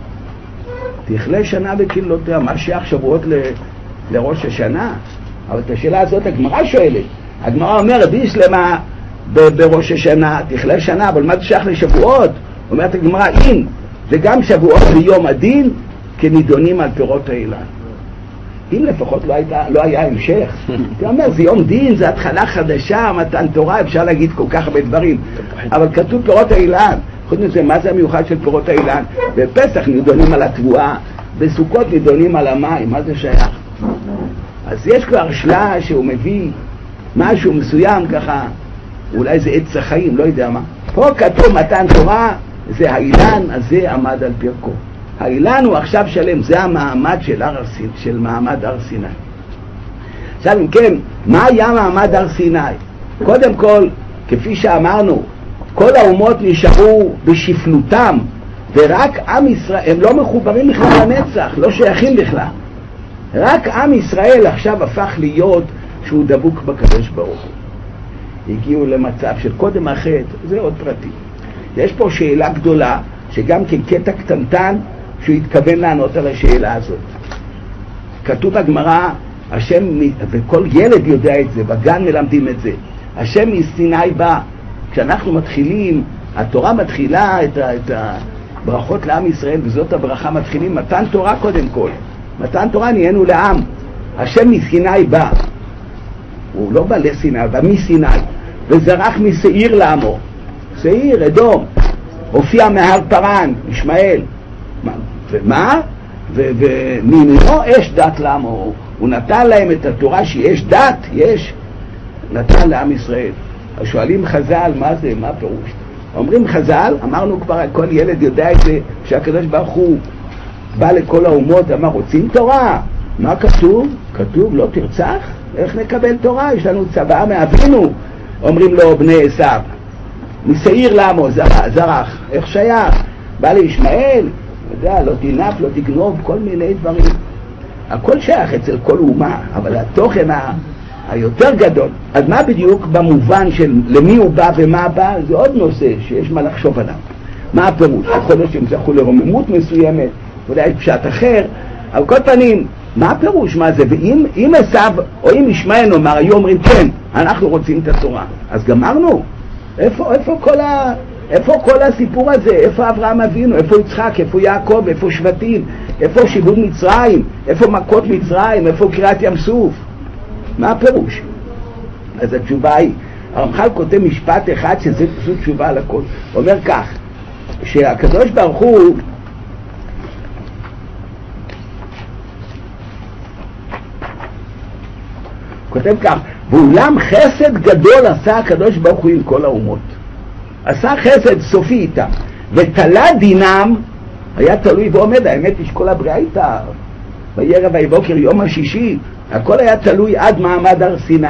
תכלה שנה וקללותיה. מה שייך שבועות ל... לראש השנה? אבל את השאלה הזאת הגמרא שואלת. הגמרא אומרת, בישלמה ב- בראש השנה, תכלה שנה, אבל מה זה שייך לשבועות? אומרת הגמרא, אם זה גם שבועות ביום הדין, כנידונים על פירות האילן. אם לפחות לא, הייתה, לא היה המשך. אתה אומר, זה יום דין, זה התחלה חדשה, מתן תורה, אפשר להגיד כל כך הרבה דברים. אבל כתוב פירות האילן. חוץ מזה, מה זה המיוחד של פירות האילן? בפסח נידונים על התבואה, בסוכות נידונים על המים, מה זה שייך? אז יש כבר שלה שהוא מביא משהו מסוים ככה, אולי זה עץ החיים, לא יודע מה. פה כתוב מתן תורה, זה האילן הזה עמד על פרקו. האילן הוא עכשיו שלם, זה המעמד של, הר, של מעמד הר סיני. עכשיו אם כן, מה היה מעמד הר סיני? קודם כל, כפי שאמרנו, כל האומות נשארו בשפלותם, ורק עם ישראל, הם לא מחוברים בכלל לנצח, לא שייכים בכלל. רק עם ישראל עכשיו הפך להיות שהוא דבוק בקדוש ברוך הוא. הגיעו למצב של קודם החטא, זה עוד פרטי. יש פה שאלה גדולה, שגם כקטע קטנטן, שהוא התכוון לענות על השאלה הזאת. כתוב בגמרא, השם, וכל ילד יודע את זה, בגן מלמדים את זה, השם מסיני בא. כשאנחנו מתחילים, התורה מתחילה את, ה, את הברכות לעם ישראל, וזאת הברכה מתחילים, מתן תורה קודם כל. מתן תורה נהיינו לעם. השם מסיני בא. הוא לא בא לסיני, הוא בא מסיני, וזרח משעיר לעמו. שעיר, אדום. הופיע מהר פרן, ישמעאל. ומה? ומימינו אש דת לעמו. הוא נתן להם את התורה שיש דת, יש. נתן לעם ישראל. אז שואלים חז"ל, מה זה, מה הפירוש? אומרים חז"ל, אמרנו כבר, כל ילד יודע את זה, שהקדוש ברוך הוא בא לכל האומות, אמר, רוצים תורה? מה כתוב? כתוב, לא תרצח? איך נקבל תורה? יש לנו צבא מאבינו. אומרים לו בני עשיו, משעיר לעמו, זרח, איך שייך? בא לישמעאל, יודע, לא תינף, לא תגנוב, כל מיני דברים. הכל שייך אצל כל אומה, אבל התוכן ה... היותר גדול. אז מה בדיוק במובן של למי הוא בא ומה בא? זה עוד נושא שיש מה לחשוב עליו. מה הפירוש? יכול להיות שהם זכו לרוממות מסוימת, אולי פשט אחר, אבל כל פנים, מה הפירוש? מה זה? ואם אם עשיו או אם ישמעאל נאמר, היו אומרים כן, אנחנו רוצים את התורה, אז גמרנו. איפה, איפה כל ה... איפה כל הסיפור הזה? איפה אברהם אבינו? איפה יצחק? איפה יעקב? איפה שבטים? איפה שיבוד מצרים? איפה מכות מצרים? איפה קריעת ים סוף? מה הפירוש? אז התשובה היא, הרמח"ל כותב משפט אחד שזה פשוט תשובה על הכל. הוא אומר כך, שהקדוש ברוך הוא כותב כך, ואולם חסד גדול עשה הקדוש ברוך הוא עם כל האומות. עשה חסד סופי איתם, ותלה דינם, היה תלוי ועומד, האמת יש כל הבריאה איתה, בערב ובוקר יום השישי, הכל היה תלוי עד מעמד הר סיני,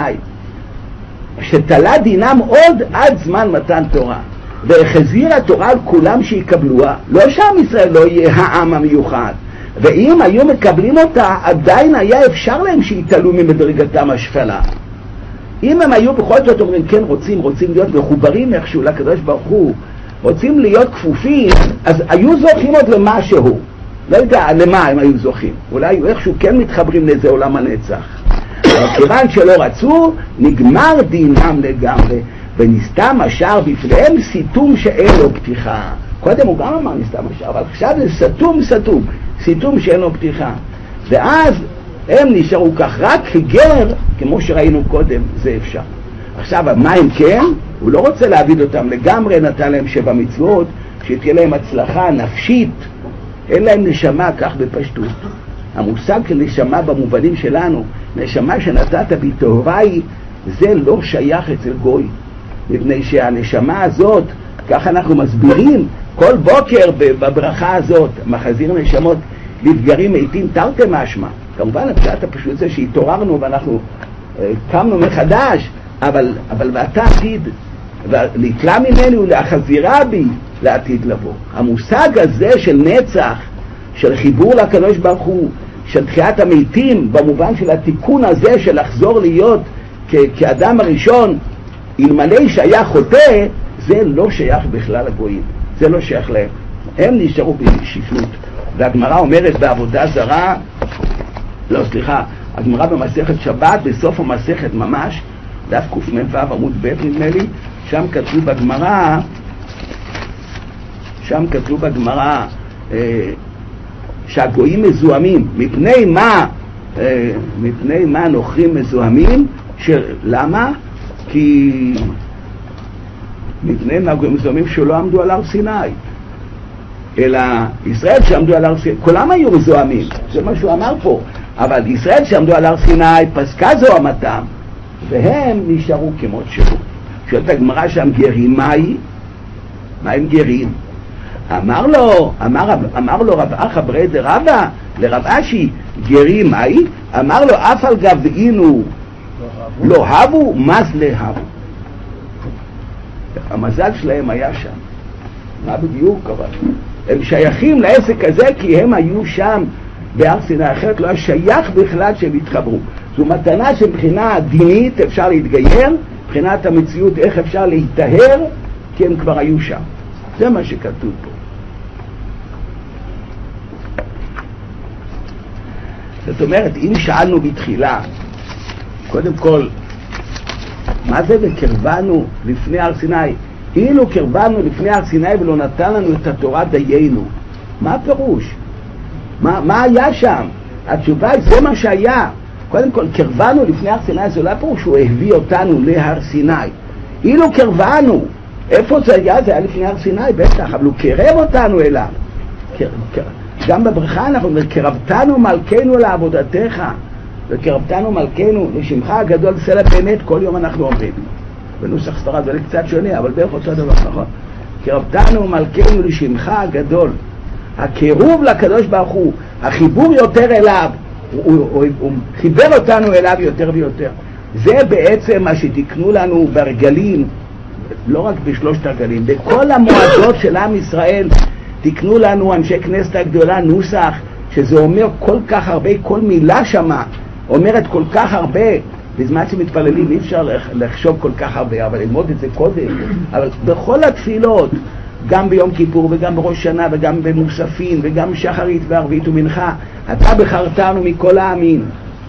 שתלה דינם עוד עד זמן מתן תורה, והחזיר התורה על כולם שיקבלוה, לא שעם ישראל לא יהיה העם המיוחד, ואם היו מקבלים אותה עדיין היה אפשר להם שיתעלו ממדרגתם השפלה. אם הם היו בכל זאת אומרים כן רוצים, רוצים להיות מחוברים איכשהו לקדוש ברוך הוא, רוצים להיות כפופים, אז היו זוכים עוד למשהו, לא יודע למה הם היו זוכים, אולי היו איכשהו כן מתחברים לזה עולם הנצח, אבל כיוון שלא רצו נגמר דינם לגמרי, ונסתם השער בפניהם סיתום שאין לו פתיחה. קודם הוא גם אמר נסתם השער, אבל עכשיו זה סתום סתום, סיתום שאין לו פתיחה, ואז הם נשארו כך רק כגר, כמו שראינו קודם, זה אפשר. עכשיו, מה אם כן? הוא לא רוצה להעביד אותם לגמרי, נתן להם שבע מצוות, שתהיה להם הצלחה נפשית, אין להם נשמה כך בפשטות. המושג של נשמה במובנים שלנו, נשמה שנתת בטהוראי, זה לא שייך אצל גוי. מפני שהנשמה הזאת, כך אנחנו מסבירים, כל בוקר בברכה הזאת, מחזיר נשמות לבגרים מתים תרתי משמע. כמובן הפשט הפשוט זה שהתעוררנו ואנחנו אה, קמנו מחדש, אבל, אבל ואתה עתיד, ולהתלה ממני ולהחזירה בי לעתיד לבוא. המושג הזה של נצח, של חיבור לקדוש ברוך הוא, של תחיית המתים, במובן של התיקון הזה של לחזור להיות כ- כאדם הראשון, אלמלא שהיה חוטא, זה לא שייך בכלל לגויים, זה לא שייך להם, הם נשארו בשפלות. והגמרא אומרת בעבודה זרה, לא סליחה, הגמרא במסכת שבת, בסוף המסכת ממש, דף קמ"ו עמוד ב' נדמה לי, שם כתבו בגמרא, שם כתבו בגמרא אה, שהגויים מזוהמים, מפני מה, אה, מפני מה נוכרים מזוהמים, של, למה? כי מפני מה הגויים מזוהמים שלא עמדו על הר סיני, אלא ישראל שעמדו על הר סיני, כולם היו מזוהמים, זה מה שהוא אמר פה, אבל ישראל שעמדו על הר סיני פסקה זוהמתם, והם נשארו כמות שהוא. שואלת הגמרא שם גרים מהי? מה הם גרים? אמר לו, אמר, אמר לו רב אחא ברי דרבא לרב אשי, גרים מהי? אמר לו אף על גבעינו לא הבו, מז להבו. המזל שלהם היה שם. מה בדיוק? אבל הם שייכים לעסק הזה כי הם היו שם בהר סיני, אחרת לא היה שייך בכלל שהם התחברו. זו מתנה שמבחינה דינית אפשר להתגייר, מבחינת המציאות איך אפשר להתאהר, כי הם כבר היו שם. זה מה שכתוב פה. זאת אומרת, אם שאלנו בתחילה, קודם כל, מה זה בקרבנו לפני הר סיני? אילו קרבנו לפני הר סיני ולא נתן לנו את התורה דיינו, מה הפירוש? מה, מה היה שם? התשובה היא זה מה שהיה. קודם כל, קרבנו לפני הר סיני, זה לא פירוש שהוא הביא אותנו להר סיני. אילו קרבנו, איפה זה היה? זה היה לפני הר סיני, בטח, אבל הוא קרב אותנו אליו. קר, קר, גם בברכה אנחנו אומרים, קרבתנו מלכנו לעבודתך, וקרבתנו מלכנו לשמך הגדול סלע באמת, כל יום אנחנו אומרים. בנוסח ספרד זה קצת שונה, אבל בערך אותו דבר, נכון? קרבתנו מלכנו לשמך הגדול. הקירוב לקדוש ברוך הוא, החיבור יותר אליו, הוא, הוא, הוא, הוא חיבר אותנו אליו יותר ויותר. זה בעצם מה שתקנו לנו ברגלים, לא רק בשלושת הרגלים, בכל המועדות של עם ישראל תקנו לנו אנשי כנסת הגדולה נוסח, שזה אומר כל כך הרבה, כל מילה שמה אומרת כל כך הרבה. בזמן שמתפללים אי אפשר לחשוב כל כך הרבה, אבל ללמוד את זה קודם. אבל בכל התפילות, גם ביום כיפור וגם בראש שנה וגם במוספין וגם שחרית וערבית ומנחה, אתה בחרתנו מכל העמים.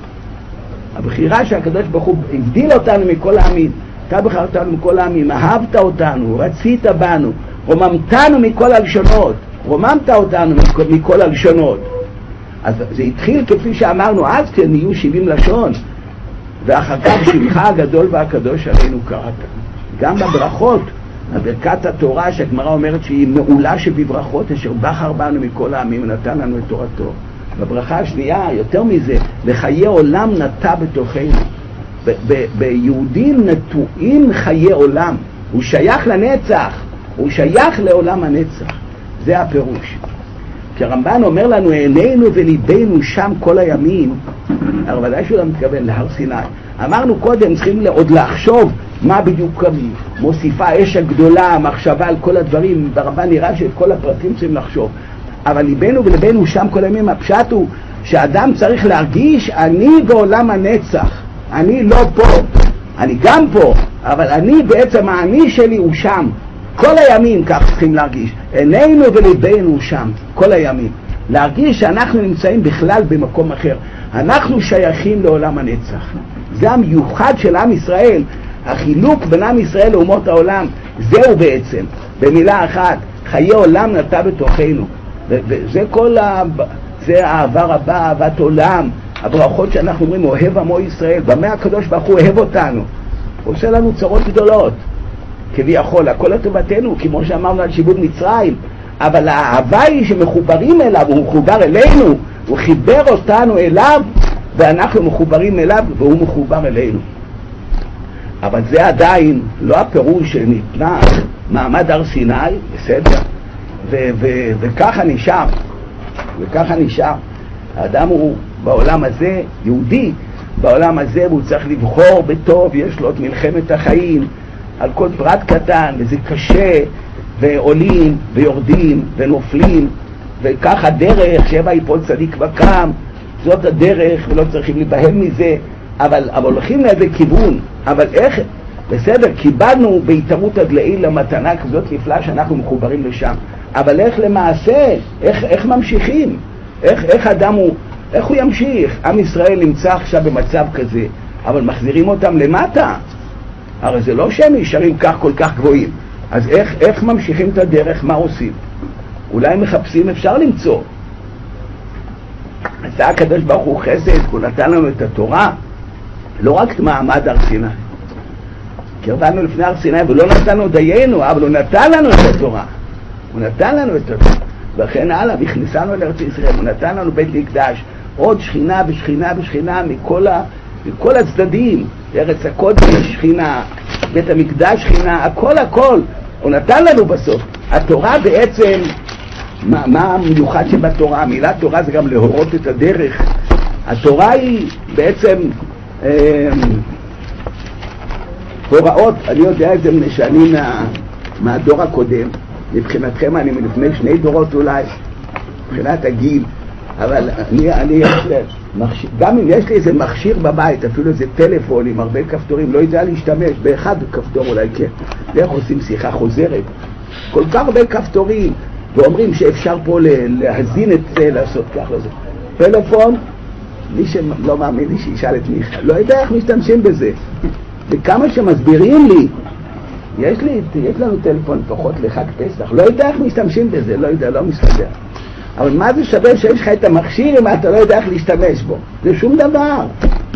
הבחירה שהקדוש ברוך הוא הבדיל אותנו מכל העמים, אתה בחרתנו מכל העמים, אהבת אותנו, רצית בנו, רוממתנו מכל הלשונות, רוממת אותנו מכל הלשונות. אז זה התחיל כפי שאמרנו, אז כן יהיו שבעים לשון, ואחר כך שמך הגדול והקדוש עלינו קראת. גם בברכות, ברכת התורה שהגמרא אומרת שהיא מעולה שבברכות, אשר בחר בנו מכל העמים ונתן לנו את תורתו. בברכה השנייה, יותר מזה, לחיי עולם נטע בתוכנו. ב- ב- ביהודים נטועים חיי עולם. הוא שייך לנצח, הוא שייך לעולם הנצח. זה הפירוש. כי הרמב"ן אומר לנו, עינינו וליבנו שם כל הימים, אבל ודאי שהוא לא מתכוון להר סיני. אמרנו קודם, צריכים עוד לחשוב מה בדיוק מוסיפה אש הגדולה, המחשבה על כל הדברים. ברמב"ן נראה שאת כל הפרטים צריכים לחשוב. אבל ליבנו וליבנו שם כל הימים, הפשט הוא שאדם צריך להרגיש, אני בעולם הנצח, אני לא פה, אני גם פה, אבל אני בעצם, האני שלי הוא שם. כל הימים כך צריכים להרגיש, עינינו וליבנו שם, כל הימים. להרגיש שאנחנו נמצאים בכלל במקום אחר. אנחנו שייכים לעולם הנצח. זה המיוחד של עם ישראל. החילוק בין עם ישראל לאומות העולם, זהו בעצם, במילה אחת, חיי עולם נטע בתוכנו. וזה כל ה... זה האהבה רבה, אהבת עולם, הברכות שאנחנו אומרים, אוהב עמו ישראל. במה הקדוש ברוך הוא אוהב אותנו? הוא עושה לנו צרות גדולות. כביכול, הכל לטובתנו, כמו שאמרנו על שיבוד מצרים, אבל האהבה היא שמחוברים אליו, הוא מחובר אלינו, הוא חיבר אותנו אליו, ואנחנו מחוברים אליו, והוא מחובר אלינו. אבל זה עדיין לא הפירוש שניתנה מעמד הר סיני, בסדר, ו- ו- וככה נשאר, וככה נשאר. האדם הוא בעולם הזה, יהודי, בעולם הזה, והוא צריך לבחור בטוב, יש לו את מלחמת החיים, על כל פרט קטן, וזה קשה, ועולים, ויורדים, ונופלים, וכך הדרך, שבע יפול צדיק וקם, זאת הדרך, ולא צריכים להיבהל מזה, אבל, אבל הולכים לאיזה כיוון, אבל איך, בסדר, קיבלנו בהתערות עד לעיל למתנה כזאת נפלאה שאנחנו מחוברים לשם, אבל איך למעשה, איך, איך ממשיכים, איך, איך אדם הוא, איך הוא ימשיך? עם ישראל נמצא עכשיו במצב כזה, אבל מחזירים אותם למטה, הרי זה לא שהם נשארים כך כל כך גבוהים. אז איך, איך ממשיכים את הדרך? מה עושים? אולי מחפשים, אפשר למצוא. עשה הקדוש ברוך הוא חסד, הוא נתן לנו את התורה, לא רק את מעמד הר סיני. קרבנו לפני הר סיני, ולא נתנו דיינו, אבל הוא נתן לנו את התורה. הוא נתן לנו את התורה. וכן הלאה, הכניסנו לארץ ישראל, הוא נתן לנו בית מקדש, עוד שכינה ושכינה ושכינה מכל ה... מכל הצדדים, ארץ הקודש שכינה, בית המקדש שכינה, הכל הכל, הוא נתן לנו בסוף. התורה בעצם, מה, מה המיוחד שבתורה? המילה תורה זה גם להורות את הדרך. התורה היא בעצם אה, הוראות, אני יודע את זה שאני מה, מהדור הקודם, מבחינתכם אני מלפני שני דורות אולי, מבחינת הגיל, אבל אני, אני מכשיר, גם אם יש לי איזה מכשיר בבית, אפילו איזה טלפון עם הרבה כפתורים, לא יודע להשתמש, באחד כפתור אולי כן, ואיך עושים שיחה חוזרת, כל כך הרבה כפתורים, ואומרים שאפשר פה להזין את זה, לעשות כך לזה. טלפון, מי שלא מאמין לי שישאל את מיכה, לא יודע איך משתמשים בזה. וכמה שמסבירים לי, יש לי, יש לנו טלפון פחות לחג פסח, לא יודע איך משתמשים בזה, לא יודע, לא מסתדר. אבל מה זה שווה שיש לך את המכשיר אם אתה לא יודע איך להשתמש בו? זה שום דבר.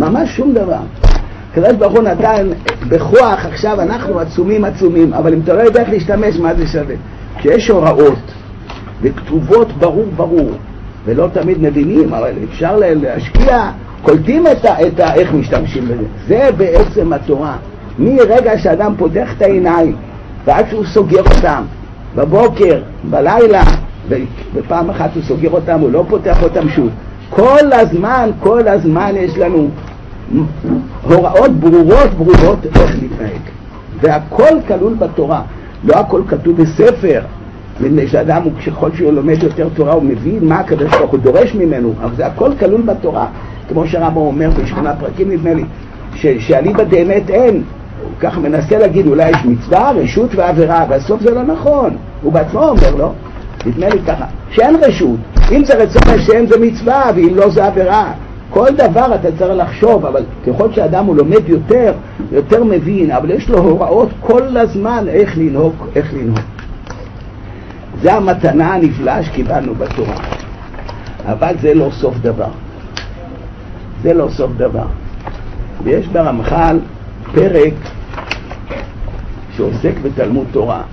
ממש שום דבר. הקדוש ברוך הוא נתן בכוח, עכשיו אנחנו עצומים עצומים, אבל אם אתה לא יודע איך להשתמש, מה זה שווה? כשיש הוראות וכתובות ברור ברור, ולא תמיד מבינים, אבל אפשר להשקיע, קולטים את ה, את ה, איך משתמשים בזה. זה בעצם התורה. מרגע שאדם פותח את העיניים, ועד שהוא סוגר אותם, בבוקר, בלילה, ופעם אחת הוא סוגר אותם, הוא לא פותח אותם שוב. כל הזמן, כל הזמן יש לנו הוראות ברורות ברורות איך להתנהג. והכל כלול בתורה. לא הכל כתוב בספר. מפני שאדם, ככל שהוא לומד יותר תורה, הוא מבין מה הקדוש ברוך הוא דורש ממנו. אבל זה הכל כלול בתורה. כמו שהרמב"ם אומר בשמונה פרקים, נדמה לי, שאליבא דאמת אין. הוא כך מנסה להגיד, אולי יש מצווה, רשות ועבירה, בסוף זה לא נכון. הוא בעצמו אומר לו, נדמה לי ככה, שאין רשות. אם זה רצון השם זה מצווה, ואם לא זה עבירה. כל דבר אתה צריך לחשוב, אבל ככל שאדם הוא לומד יותר, יותר מבין, אבל יש לו הוראות כל הזמן איך לנהוג, איך לנהוג. זה המתנה הנפלאה שקיבלנו בתורה. אבל זה לא סוף דבר. זה לא סוף דבר. ויש ברמח"ל פרק שעוסק בתלמוד תורה.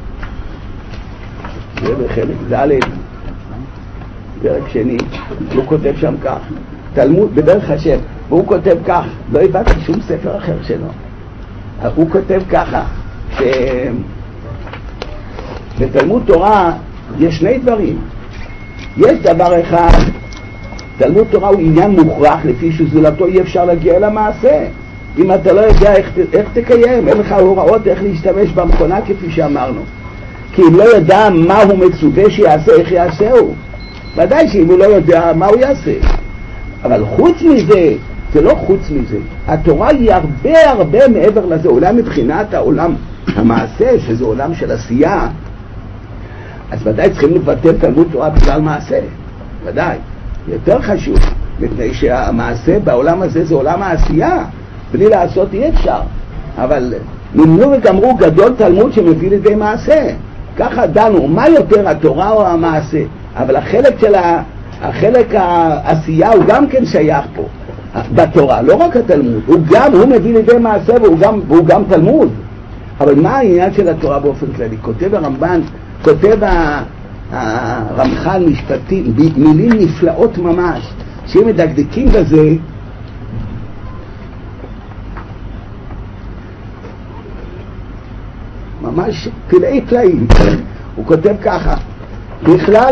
זה בחלק ד', פרק שני, הוא כותב שם כך, תלמוד בדרך השם, והוא כותב כך, לא הבאתי שום ספר אחר שלו. הוא כותב ככה, שבתלמוד תורה יש שני דברים. יש דבר אחד, תלמוד תורה הוא עניין מוכרח, לפי שזולתו אי אפשר להגיע אל המעשה. אם אתה לא יודע איך, איך תקיים, אין לך הוראות איך להשתמש במכונה כפי שאמרנו. כי אם לא יודע מה הוא מצווה שיעשה, איך יעשהו. ודאי שאם הוא לא יודע מה הוא יעשה. אבל חוץ מזה, זה לא חוץ מזה. התורה היא הרבה הרבה מעבר לזה. אולי מבחינת העולם המעשה, שזה עולם של עשייה, אז ודאי צריכים לבטל תלמוד תורה בגלל מעשה. ודאי. יותר חשוב, מפני שהמעשה בעולם הזה זה עולם העשייה. בלי לעשות אי אפשר. אבל נמנו וגמרו גדול תלמוד שמביא לידי מעשה. ככה דנו, מה יותר התורה או המעשה? אבל החלק של ה... החלק העשייה הוא גם כן שייך פה בתורה, לא רק התלמוד, הוא גם, הוא מביא לידי מעשה והוא גם, והוא גם תלמוד. אבל מה העניין של התורה באופן כללי? כותב הרמב"ן, כותב הרמח"ל משפטים, מילים נפלאות ממש, שהם מדקדקים בזה, ממש פלאי פלאים. הוא כותב ככה, בכלל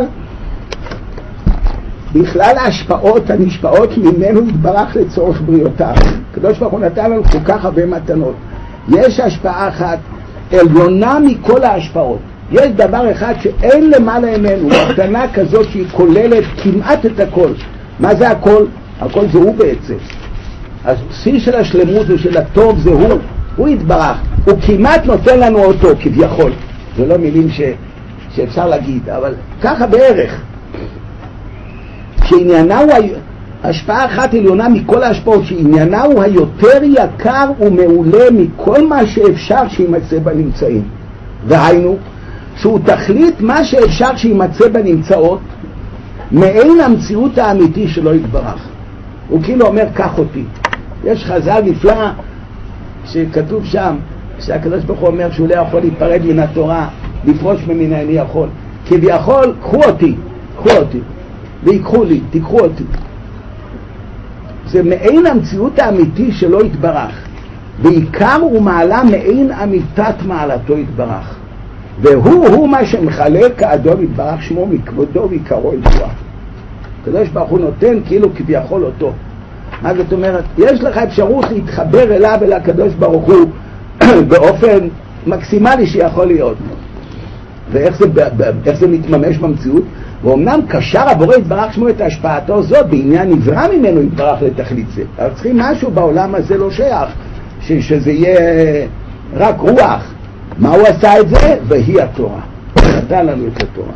בכלל ההשפעות הנשפעות ממנו יתברך לצורך בריאותיו. הקדוש ברוך הוא נתן לנו כל כך הרבה מתנות. יש השפעה אחת עליונה מכל ההשפעות. יש דבר אחד שאין למעלה ממנו, מתנה כזאת שהיא כוללת כמעט את הכל. מה זה הכל? הכל זה הוא בעצם. השיא של השלמות ושל הטוב זה הוא. הוא יתברך. הוא כמעט נותן לנו אותו כביכול. זה לא מילים ש... שאפשר להגיד, אבל ככה בערך. שעניינה הוא השפעה אחת עליונה מכל ההשפעות, שעניינה הוא היותר יקר ומעולה מכל מה שאפשר שימצא בנמצאים. והיינו, שהוא תכלית מה שאפשר שימצא בנמצאות, מעין המציאות האמיתי שלא יתברך. הוא כאילו אומר, קח אותי. יש חז"ל נפלא שכתוב שם, שהקדוש ברוך הוא אומר שהוא לא יכול להיפרד מן התורה, לפרוש ממנה איני יכול. כביכול, קחו אותי, קחו אותי. ויקחו לי, תיקחו אותי. זה מעין המציאות האמיתי שלא יתברך. בעיקר הוא מעלה מעין אמיתת מעלתו יתברך. והוא הוא מה שמחלק האדון יתברך שמו מכבודו ויקרו יתברך. הקדוש ברוך הוא נותן כאילו כביכול אותו. מה זאת אומרת? יש לך אפשרות להתחבר אליו אל הקדוש ברוך הוא באופן מקסימלי שיכול להיות. ואיך זה, איך זה מתממש במציאות? ואומנם קשר הבורא יתברך שמו את השפעתו זאת בעניין נברא ממנו יתברך לתכלית זה. אבל צריכים משהו בעולם הזה לא שייך, ש- שזה יהיה רק רוח. מה הוא עשה את זה? והיא התורה. נתן לנו את התורה.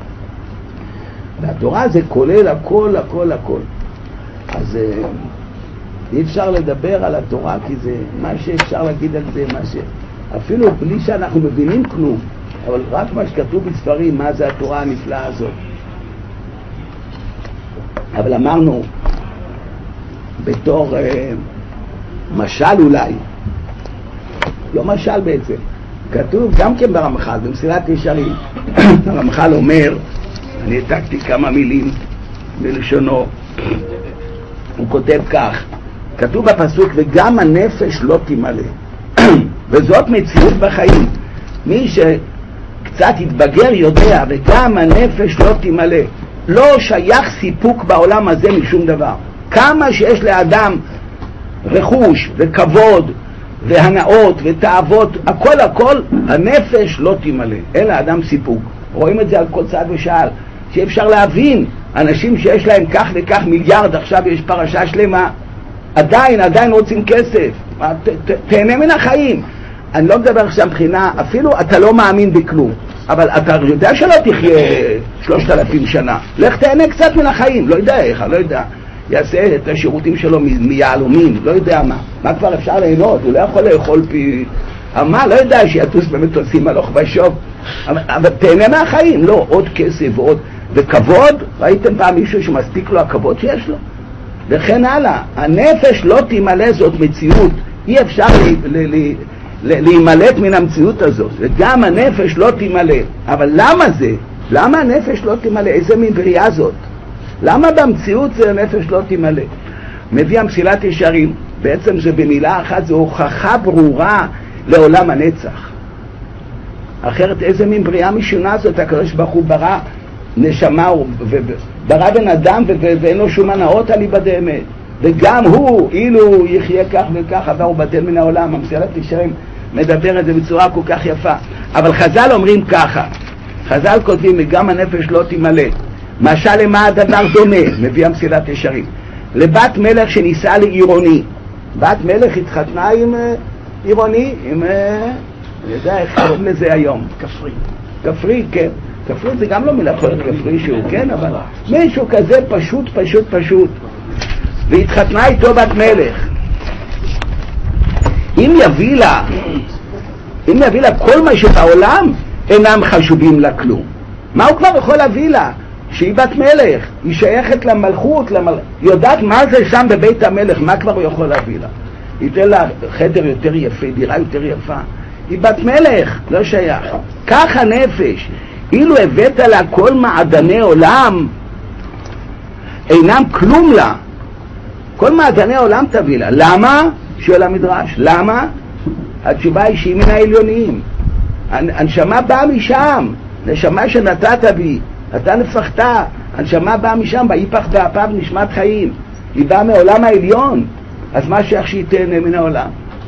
והתורה זה כולל הכל הכל הכל. אז אי אפשר לדבר על התורה כי זה מה שאפשר להגיד על זה, מה ש... אפילו בלי שאנחנו מבינים כלום, אבל רק מה שכתוב בספרים, מה זה התורה הנפלאה הזאת. אבל אמרנו, בתור, משל אולי, לא משל בעצם. כתוב גם כן ברמח"ל, במסילת ישרים, הרמח"ל אומר, אני העתקתי כמה מילים בלשונו, הוא כותב כך, כתוב בפסוק, וגם הנפש לא תמלא. וזאת מציאות בחיים. מי שקצת התבגר יודע, וגם הנפש לא תמלא. לא שייך סיפוק בעולם הזה משום דבר. כמה שיש לאדם רכוש וכבוד והנאות ותאוות, הכל הכל, הנפש לא תמלא. אין לאדם סיפוק. רואים את זה על כל צעד ושעל. שאפשר להבין, אנשים שיש להם כך וכך מיליארד, עכשיו יש פרשה שלמה, עדיין, עדיין רוצים כסף. ת, ת, תהנה מן החיים. אני לא מדבר עכשיו מבחינה, אפילו אתה לא מאמין בכלום, אבל אתה יודע שלא תחיה שלושת אלפים שנה. לך תהנה קצת מן החיים, לא יודע איך, לא יודע. יעשה את השירותים שלו מיעלומים, לא יודע מה. מה כבר אפשר ליהנות? הוא לא יכול לאכול פי... מה, לא יודע שיטוס במטוסים הלוך ושוב. אבל, אבל תהנה מהחיים, לא, עוד כסף ועוד... וכבוד, ראיתם פעם מישהו שמספיק לו הכבוד שיש לו? וכן הלאה, הנפש לא תמלא, זאת מציאות, אי אפשר להימלט מן המציאות הזאת, וגם הנפש לא תמלא. אבל למה זה? למה הנפש לא תמלא? איזה מין בריאה זאת? למה במציאות זה הנפש לא תמלא? מביא המסילת ישרים, בעצם זה במילה אחת, זה הוכחה ברורה לעולם הנצח. אחרת איזה מין בריאה משונה זאת? הקדוש ברוך הוא ברא נשמה, ברא בן אדם ואין לו שום הנאות על היבד האמת, וגם הוא אילו יחיה כך וכך אבל הוא בטל מן העולם. המסילת ישרים מדבר את זה בצורה כל כך יפה. אבל חז"ל אומרים ככה, חז"ל כותבים וגם הנפש לא תמלא. משל למה הדבר דומה? מביא המסילת ישרים, לבת מלך שנישאה לעירוני. בת מלך התחתנה עם עירוני, עם, אני יודע איך קוראים לזה היום, כפרי. כפרי, כן. כפרי זה גם לא מילה פועלת כפרי שהוא, כן, אבל מישהו כזה פשוט, פשוט, פשוט. והתחתנה איתו בת מלך. אם יביא לה, אם יביא לה כל מה שבעולם, אינם חשובים לה כלום. מה הוא כבר יכול להביא לה? שהיא בת מלך, היא שייכת למלכות, למל... יודעת מה זה שם בבית המלך, מה כבר הוא יכול להביא לה? ייתן לה חדר יותר יפה, דירה יותר יפה. היא בת מלך, לא שייך. כך הנפש, אילו הבאת לה כל מעדני עולם, אינם כלום לה. כל מעדני עולם תביא לה. למה? שואל המדרש. למה? התשובה היא שהיא מן העליונים. הנשמה באה משם. נשמה שנתת בי, אתה נפחת. הנשמה באה משם, בהיפך באפיו נשמת חיים. היא באה מעולם העליון. אז מה שייך שהיא תהנה מן העולם?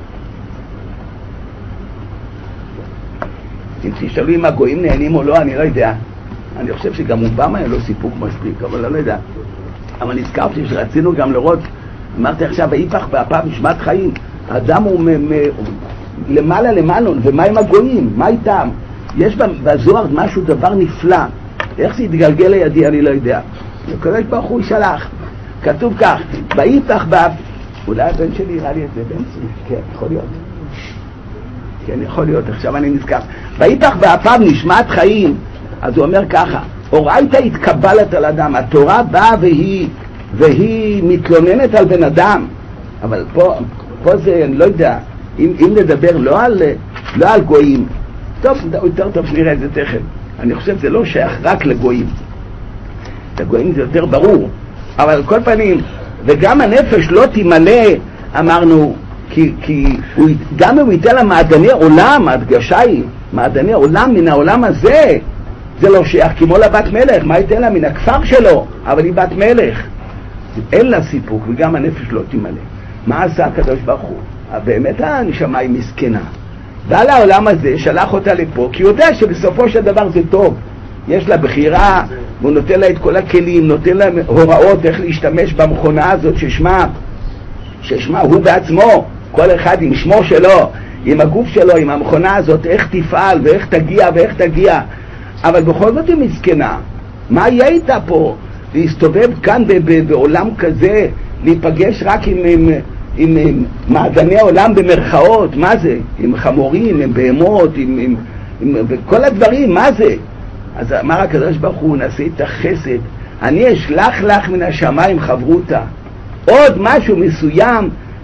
אם תשאלו אם הגויים נהנים או לא, אני לא יודע. אני חושב שגם אובמה היה לו סיפוק מספיק, אבל אני לא יודע. אבל נזכרתי שרצינו גם לראות, אמרתי עכשיו, היפך באפיו נשמת חיים. האדם הוא מ- מ- למעלה למעלה, ומה עם הגויים? מה איתם? יש בזוהר משהו, דבר נפלא. איך זה יתגלגל לידי, אני לא יודע. הקדוש ברוך הוא שלח. כתוב כך, בהיפך באפיו, אולי הבן שלי יראה לי את זה, בן שלי, כן, יכול להיות. כן, יכול להיות, עכשיו אני נזכר. בהיפך באפיו נשמת חיים, אז הוא אומר ככה, אורייתא התקבלת על אדם, התורה באה והיא, והיא מתלוננת על בן אדם, אבל פה, פה זה, אני לא יודע, אם, אם נדבר לא על, לא על גויים, טוב, יותר טוב שנראה את זה תכף. אני חושב זה לא שייך רק לגויים. לגויים זה יותר ברור, אבל על כל פנים, וגם הנפש לא תמלא, אמרנו, כי, כי הוא, גם אם הוא ייתן לה מעדני עולם, ההדגשה היא, מעדני עולם מן העולם הזה, זה לא שייך, כמו לבת מלך, מה ייתן לה מן הכפר שלו, אבל היא בת מלך. אין לה סיפוק, וגם הנפש לא תמלא. מה עשה הקדוש ברוך הוא? באמת הנשמה היא מסכנה. בא לעולם הזה, שלח אותה לפה, כי הוא יודע שבסופו של דבר זה טוב. יש לה בחירה, והוא נותן לה את כל הכלים, נותן לה הוראות איך להשתמש במכונה הזאת ששמה, ששמה הוא בעצמו, כל אחד עם שמו שלו, עם הגוף שלו, עם המכונה הזאת, איך תפעל ואיך תגיע ואיך תגיע. אבל בכל זאת היא מסכנה. מה יהיה איתה פה? להסתובב כאן בעולם כזה, להיפגש רק עם, עם, עם, עם מעדני העולם במרכאות, מה זה? עם חמורים, עם בהמות, עם, עם, עם, וכל הדברים, מה זה? אז אמר הקדוש ברוך הוא, נעשה את החסד, אני אשלח לך מן השמיים חברותה. עוד משהו מסוים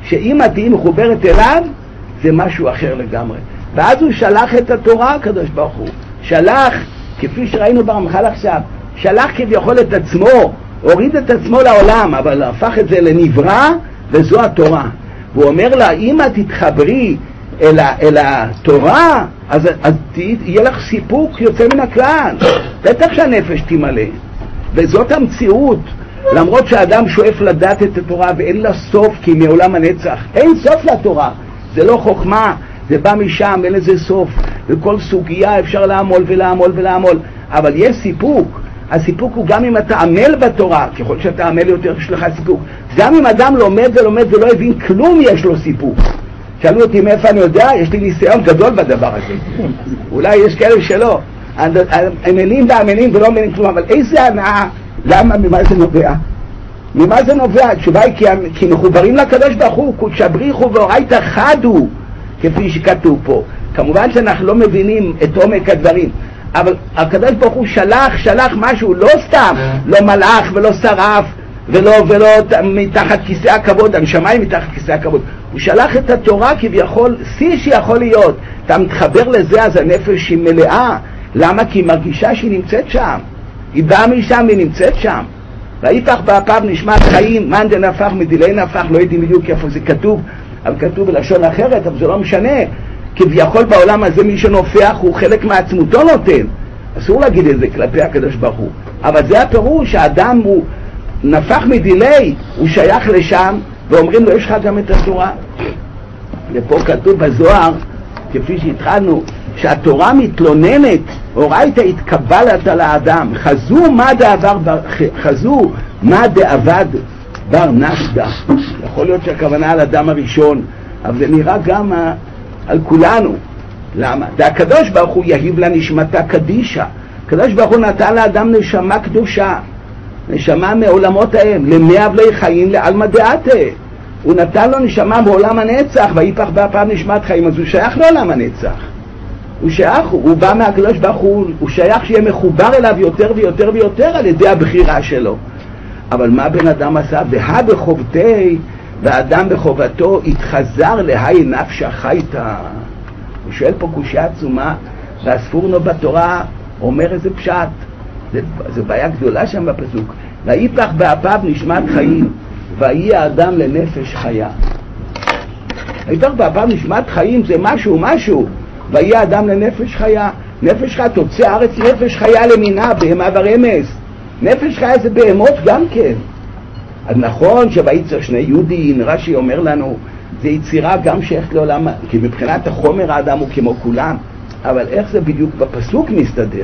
שאם את תהיי מחוברת אליו, זה משהו אחר לגמרי. ואז הוא שלח את התורה, הקדוש ברוך הוא. שלח, כפי שראינו ברמח"ל עכשיו, שלח כביכול את עצמו, הוריד את עצמו לעולם, אבל הפך את זה לנברא, וזו התורה. והוא אומר לה, אם את תתחברי אל, אל התורה, אז, אז יהיה לך סיפוק יוצא מן הכלל. בטח שהנפש תמלא. וזאת המציאות. למרות שהאדם שואף לדעת את התורה ואין לה סוף, כי מעולם הנצח אין סוף לתורה. זה לא חוכמה, זה בא משם, אין לזה סוף. וכל סוגיה אפשר לעמול ולעמול ולעמול, אבל יש סיפוק. הסיפוק הוא גם אם אתה עמל בתורה, ככל שאתה עמל יותר יש לך סיפוק. גם אם אדם לומד ולומד ולא הבין כלום, יש לו סיפוק. שאלו אותי מאיפה אני יודע, יש לי ניסיון גדול בדבר הזה. אולי יש כאלה שלא, עמלים ועמלים ולא עמלים כלום, אבל איזה הנאה, למה, ממה זה נובע? ממה זה נובע? התשובה היא כי, כי מחוברים לקדוש ברוך הוא, קודשא בריחו ואורייתא חדו, כפי שכתוב פה. כמובן שאנחנו לא מבינים את עומק הדברים, אבל הקדוש ברוך הוא שלח, שלח משהו, לא סתם, לא מלאך ולא שרף, ולא, ולא מתחת כיסא הכבוד, הנשמה היא מתחת כיסא הכבוד. הוא שלח את התורה כביכול, שיא שיכול להיות. אתה מתחבר לזה, אז הנפש היא מלאה. למה? כי היא מרגישה שהיא נמצאת שם. היא באה משם והיא נמצאת שם. ויפח באפיו נשמת חיים, מאן דנפח מדילי נפח, לא יודעים בדיוק איפה זה כתוב, אבל כתוב בלשון אחרת, אבל זה לא משנה. כביכול בעולם הזה מי שנופח הוא חלק מעצמותו נותן. אסור להגיד את זה כלפי הקדוש ברוך הוא. אבל זה הפירוש, האדם הוא נפח מדילי, הוא שייך לשם, ואומרים לו יש לך גם את התורה. ופה כתוב בזוהר, כפי שהתחלנו, שהתורה מתלוננת, אורייתא התקבלת על האדם, חזו מה דעבר, חזו מה דעבד בר נפדה. יכול להיות שהכוונה על האדם הראשון, אבל זה נראה גם על כולנו. למה? והקדוש ברוך הוא יהיב לנשמתה קדישה. הקדוש ברוך הוא נתן לאדם נשמה קדושה, נשמה מעולמות ההם, למי אבלי חיים לעלמא דעתה. הוא נתן לו נשמה בעולם הנצח, ויפח באפיו נשמת חיים, אז הוא שייך לעולם הנצח. הוא שייך, הוא בא מהקדוש ברוך הוא, הוא שייך שיהיה מחובר אליו יותר ויותר ויותר על ידי הבחירה שלו. אבל מה בן אדם עשה? והא בחובתי, והאדם בחובתו התחזר להי נפשה חייתה. הוא שואל פה קושיה עצומה, והספורנו בתורה אומר איזה פשט. זה, זה בעיה גדולה שם בפסוק. ויפח באפיו נשמת חיים, ויהי האדם לנפש חיה. ויפח באפיו נשמת חיים זה משהו, משהו. ויהי האדם לנפש חיה. נפש חיה, תוצא הארץ נפש חיה למינה, בהמה ורמז. נפש חיה זה בהמות גם כן. אז נכון שויצר שני יהודים, רש"י אומר לנו, זה יצירה גם שייכת לעולם, כי מבחינת החומר האדם הוא כמו כולם, אבל איך זה בדיוק בפסוק מסתדר?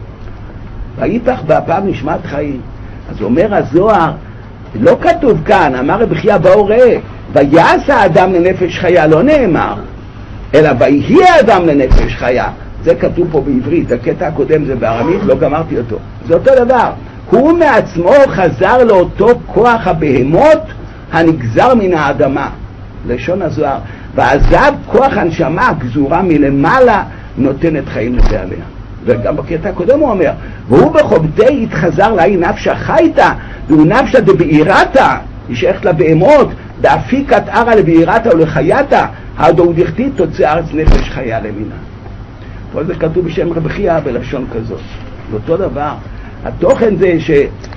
ויפח באפיו נשמת חיים. אז אומר הזוהר, לא כתוב כאן, אמר רבי חייא באור ראה, ויעש האדם לנפש חיה, לא נאמר, אלא ויהי האדם לנפש חיה. זה כתוב פה בעברית, הקטע הקודם זה בארמית, לא גמרתי אותו. זה אותו דבר. הוא מעצמו חזר לאותו כוח הבהמות הנגזר מן האדמה. לשון הזוהר. ועזב כוח הנשמה גזורה מלמעלה נותנת חיים לבעליה. וגם בקטע הקודם הוא אומר, והוא בחובתי התחזר להי נפשה חייתה, והוא נפשה דבעירתה, היא שייכת לבהמות, דאפיקת ערה לבעירתה ולחייתה, הדו דכתיב תוצא ארץ נפש חיה למינה. פה זה כתוב בשם רבי חייא בלשון כזאת. אותו דבר. התוכן זה ש,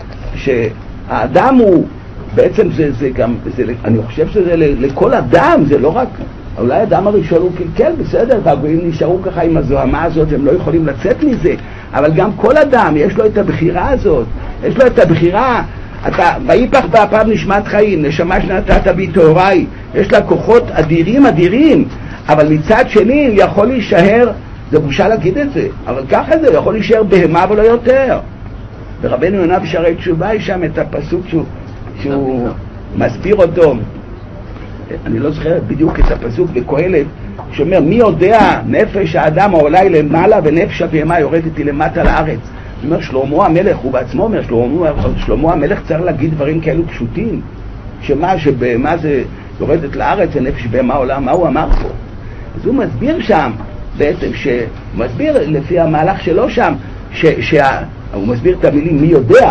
שהאדם הוא, בעצם זה, זה גם, זה, אני חושב שזה לכל אדם, זה לא רק, אולי האדם הראשון הוא קלקל, בסדר, והגויים נשארו ככה עם הזוהמה הזאת, הם לא יכולים לצאת מזה, אבל גם כל אדם יש לו את הבחירה הזאת, יש לו את הבחירה, אתה, ויפח באפיו נשמת חיים, נשמה שנתת בי טהוריי, יש לה כוחות אדירים אדירים, אבל מצד שני יכול להישאר, זה בושה להגיד את זה, אבל ככה זה, יכול להישאר בהמה ולא יותר. ורבנו יונה בשערי תשובה יש שם את הפסוק שהוא, שהוא מסביר אותו, אני לא זוכר בדיוק את הפסוק בקהלת, שאומר מי יודע נפש האדם העולה למעלה ונפש הבהמה יורדת למטה לארץ. זאת אומרת שלמה המלך, הוא בעצמו אומר, שלמה, שלמה המלך צריך להגיד דברים כאלו פשוטים, שמה שבהמה זה יורדת לארץ ונפש בהמה עולה, מה הוא אמר פה? אז הוא מסביר שם בעצם, שהוא מסביר לפי המהלך שלו שם, ש, שה, הוא מסביר את המילים מי יודע,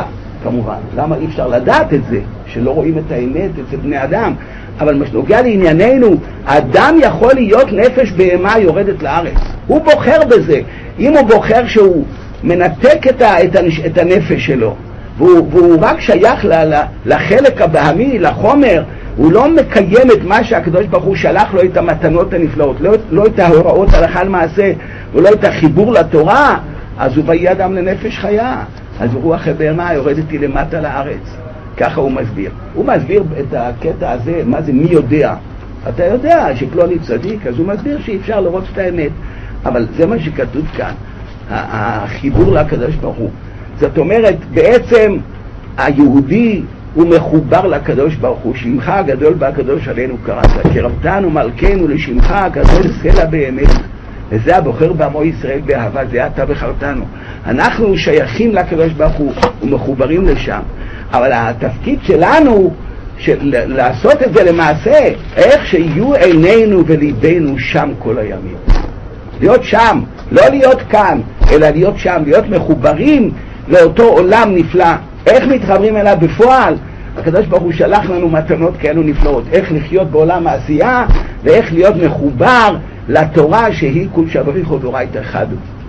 כמובן. למה אי אפשר לדעת את זה? שלא רואים את האמת אצל בני אדם. אבל מה שנוגע לענייננו, אדם יכול להיות נפש בהמה יורדת לארץ. הוא בוחר בזה. אם הוא בוחר שהוא מנתק את, ה, את, הנש, את הנפש שלו, והוא, והוא רק שייך ל, ל, לחלק הבהמי, לחומר, הוא לא מקיים את מה שהקדוש ברוך הוא שלח לו, את המתנות הנפלאות, לא, לא את ההוראות הלכה למעשה, ולא את החיבור לתורה, אז הוא ויהי אדם לנפש חיה. אז רוח הבהמה יורדת למטה לארץ. ככה הוא מסביר. הוא מסביר את הקטע הזה, מה זה מי יודע. אתה יודע שפלוני צדיק, אז הוא מסביר שאי אפשר לראות את האמת. אבל זה מה שכתוב כאן, החיבור לקדוש ברוך הוא. זאת אומרת, בעצם היהודי הוא מחובר לקדוש ברוך הוא. שמך הגדול והקדוש עלינו קראת, קרבתנו מלכנו לשמך הגדול סלע באמת. וזה הבוחר בעמו ישראל באהבה, זה אתה בחרתנו. אנחנו שייכים לקדוש ברוך הוא ומחוברים לשם. אבל התפקיד שלנו של לעשות את זה למעשה, איך שיהיו עינינו וליבנו שם כל הימים. להיות שם, לא להיות כאן, אלא להיות שם, להיות מחוברים לאותו עולם נפלא. איך מתחברים אליו בפועל? הקדוש ברוך הוא שלח לנו מתנות כאלו נפלאות, איך לחיות בעולם העשייה ואיך להיות מחובר לתורה שהיא קודשא בריך דאורייתא אחד.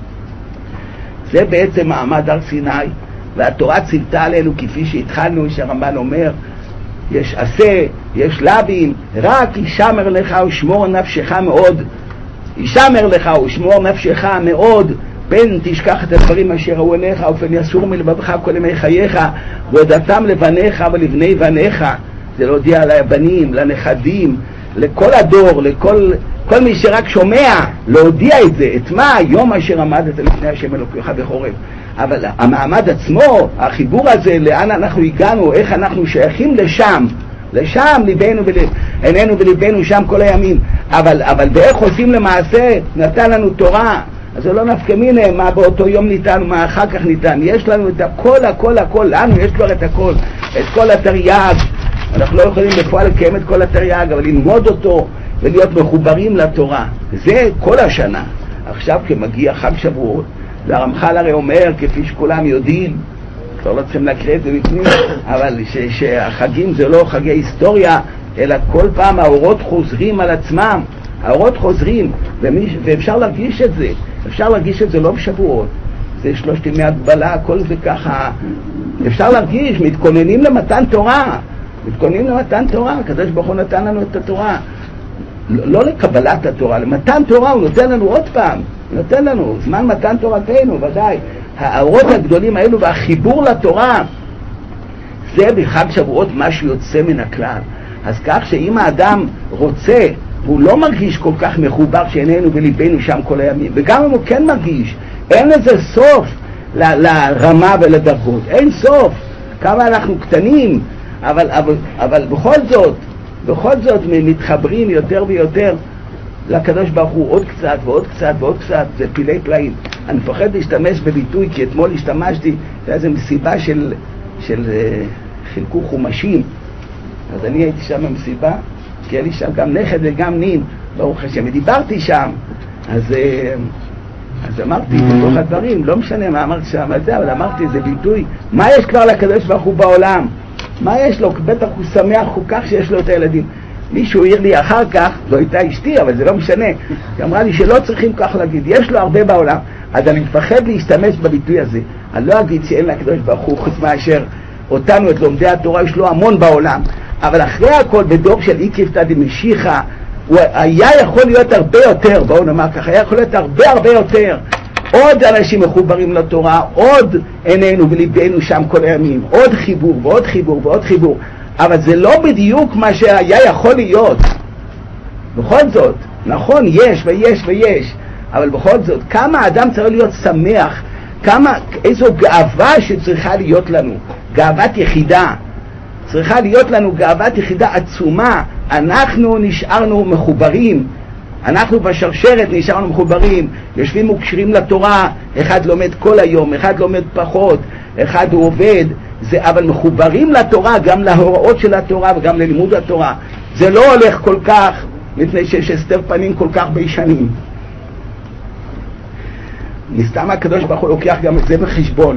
זה בעצם מעמד הר סיני, והתורה ציוותה עלינו כפי שהתחלנו, שהרמב"ן אומר, יש עשה, יש לבים, רק ישמר לך ושמור נפשך מאוד, ישמר לך ושמור נפשך מאוד, פן תשכח את הדברים אשר ראו עיניך, ופן יסור מלבבך כל ימי חייך, והודעתם לבניך ולבני בניך. זה להודיע לבנים, לנכדים, לכל הדור, לכל כל מי שרק שומע, להודיע את זה, את מה? יום אשר עמדת לפני השם אלוקיך בחורב. אבל המעמד עצמו, החיבור הזה, לאן אנחנו הגענו, איך אנחנו שייכים לשם, לשם ליבנו ולב, עינינו וליבנו שם כל הימים. אבל, אבל באיך עושים למעשה, נתן לנו תורה, אז זה לא נפקא מינה מה באותו יום ניתן ומה אחר כך ניתן. יש לנו את הכל, הכל, הכל, לנו יש כבר את הכל, את כל התרי"ג. אנחנו לא יכולים בפועל לקיים את כל התרי"ג, אבל ללמוד אותו ולהיות מחוברים לתורה. זה כל השנה. עכשיו כמגיע חג שבועות, והרמח"ל הרי אומר, כפי שכולם יודעים, כבר לא צריכים להקריא את זה בפנים, אבל ש- שהחגים זה לא חגי היסטוריה, אלא כל פעם האורות חוזרים על עצמם, האורות חוזרים, ומי, ואפשר להרגיש את זה, אפשר להרגיש את זה לא בשבועות, זה שלושת ימי הגבלה, הכל זה ככה, אפשר להרגיש, מתכוננים למתן תורה, מתכוננים למתן תורה, הקדוש ברוך הוא נתן לנו את התורה, לא לקבלת התורה, למתן תורה הוא נותן לנו עוד פעם, הוא נותן לנו זמן מתן תורתנו, ודאי. האורות הגדולים האלו והחיבור לתורה, זה בחג שבועות משהו יוצא מן הכלל. אז כך שאם האדם רוצה, הוא לא מרגיש כל כך מחובר שעינינו וליבנו שם כל הימים, וגם אם הוא כן מרגיש, אין לזה סוף ל- לרמה ולדרגות, אין סוף, כמה אנחנו קטנים, אבל, אבל, אבל בכל זאת, בכל זאת מתחברים יותר ויותר לקדוש ברוך הוא עוד קצת ועוד קצת ועוד קצת, זה פילי פלאים. אני מפחד להשתמש בביטוי, כי אתמול השתמשתי, זה איזו מסיבה של, של חילקו חומשים, אז אני הייתי שם במסיבה, כי היה לי שם גם נכד וגם נין, ברוך השם, ודיברתי שם, אז, אז אמרתי בתוך הדברים, לא משנה מה אמרתי שם, אבל אמרתי איזה ביטוי, מה יש כבר לקדוש ברוך הוא בעולם? מה יש לו? בטח הוא שמח כל כך שיש לו את הילדים. מישהו העיר לי אחר כך, זו הייתה אשתי, אבל זה לא משנה, היא אמרה לי שלא צריכים כך להגיד, יש לו הרבה בעולם, אז אני מפחד להשתמש בביטוי הזה. אני לא אגיד שאין לקדוש ברוך הוא חוץ מאשר אותנו, את לומדי התורה, יש לו המון בעולם, אבל אחרי הכל בדור של איקפתא דמשיחא הוא היה יכול להיות הרבה יותר, בואו נאמר ככה, היה יכול להיות הרבה הרבה יותר, עוד אנשים מחוברים לתורה, עוד עינינו וליבנו שם כל הימים, עוד חיבור ועוד חיבור ועוד חיבור, אבל זה לא בדיוק מה שהיה יכול להיות. בכל זאת, נכון, יש ויש ויש, אבל בכל זאת, כמה אדם צריך להיות שמח, כמה, איזו גאווה שצריכה להיות לנו, גאוות יחידה, צריכה להיות לנו גאוות יחידה עצומה, אנחנו נשארנו מחוברים, אנחנו בשרשרת נשארנו מחוברים, יושבים וקשרים לתורה, אחד לומד כל היום, אחד לומד פחות, אחד הוא עובד, זה, אבל מחוברים לתורה, גם להוראות של התורה וגם ללימוד התורה. זה לא הולך כל כך, מפני שיש הסתר פנים כל כך בישנים. מסתם הקדוש ברוך הוא לוקח גם את זה בחשבון.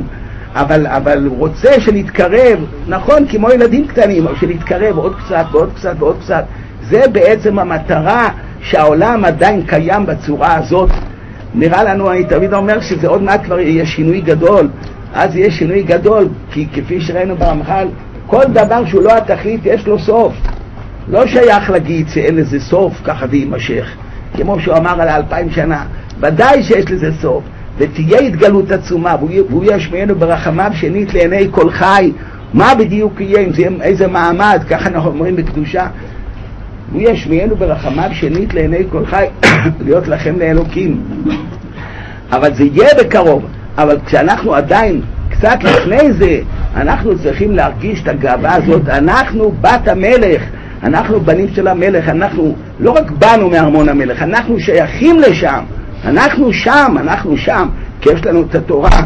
אבל, אבל הוא רוצה שנתקרב, נכון, כמו ילדים קטנים, אבל שנתקרב עוד קצת ועוד קצת ועוד קצת. זה בעצם המטרה שהעולם עדיין קיים בצורה הזאת. נראה לנו, אני תמיד אומר שזה עוד מעט כבר יהיה שינוי גדול, אז יהיה שינוי גדול, כי כפי שראינו ברמח"ל, כל דבר שהוא לא התכלית יש לו סוף. לא שייך להגיד שאין לזה סוף, ככה זה יימשך. כמו שהוא אמר על האלפיים שנה, ודאי שיש לזה סוף, ותהיה התגלות עצומה, והוא ישמיענו ברחמיו שנית לעיני כל חי. מה בדיוק יהיה, אם זה איזה מעמד, ככה אנחנו אומרים בקדושה, הוא ישמיענו ברחמיו שנית לעיני כל חי, להיות לכם לאלוקים. אבל זה יהיה בקרוב. אבל כשאנחנו עדיין קצת לפני זה, אנחנו צריכים להרגיש את הגאווה הזאת. אנחנו בת המלך, אנחנו בנים של המלך, אנחנו לא רק באנו מארמון המלך, אנחנו שייכים לשם, אנחנו שם, אנחנו שם, כי יש לנו את התורה.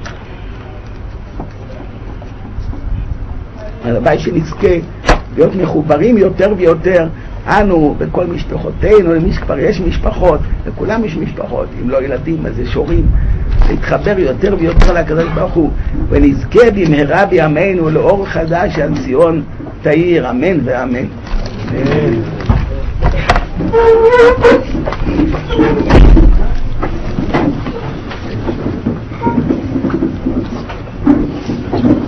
הלוואי שנזכה להיות מחוברים יותר ויותר, אנו וכל משפחותינו, למי שכבר יש משפחות, לכולם יש משפחות, אם לא ילדים אז יש הורים, להתחבר יותר ויותר לקדוש ברוך הוא, ונזכה במהרה בימינו לאור חדש על ציון תאיר, אמן ואמן.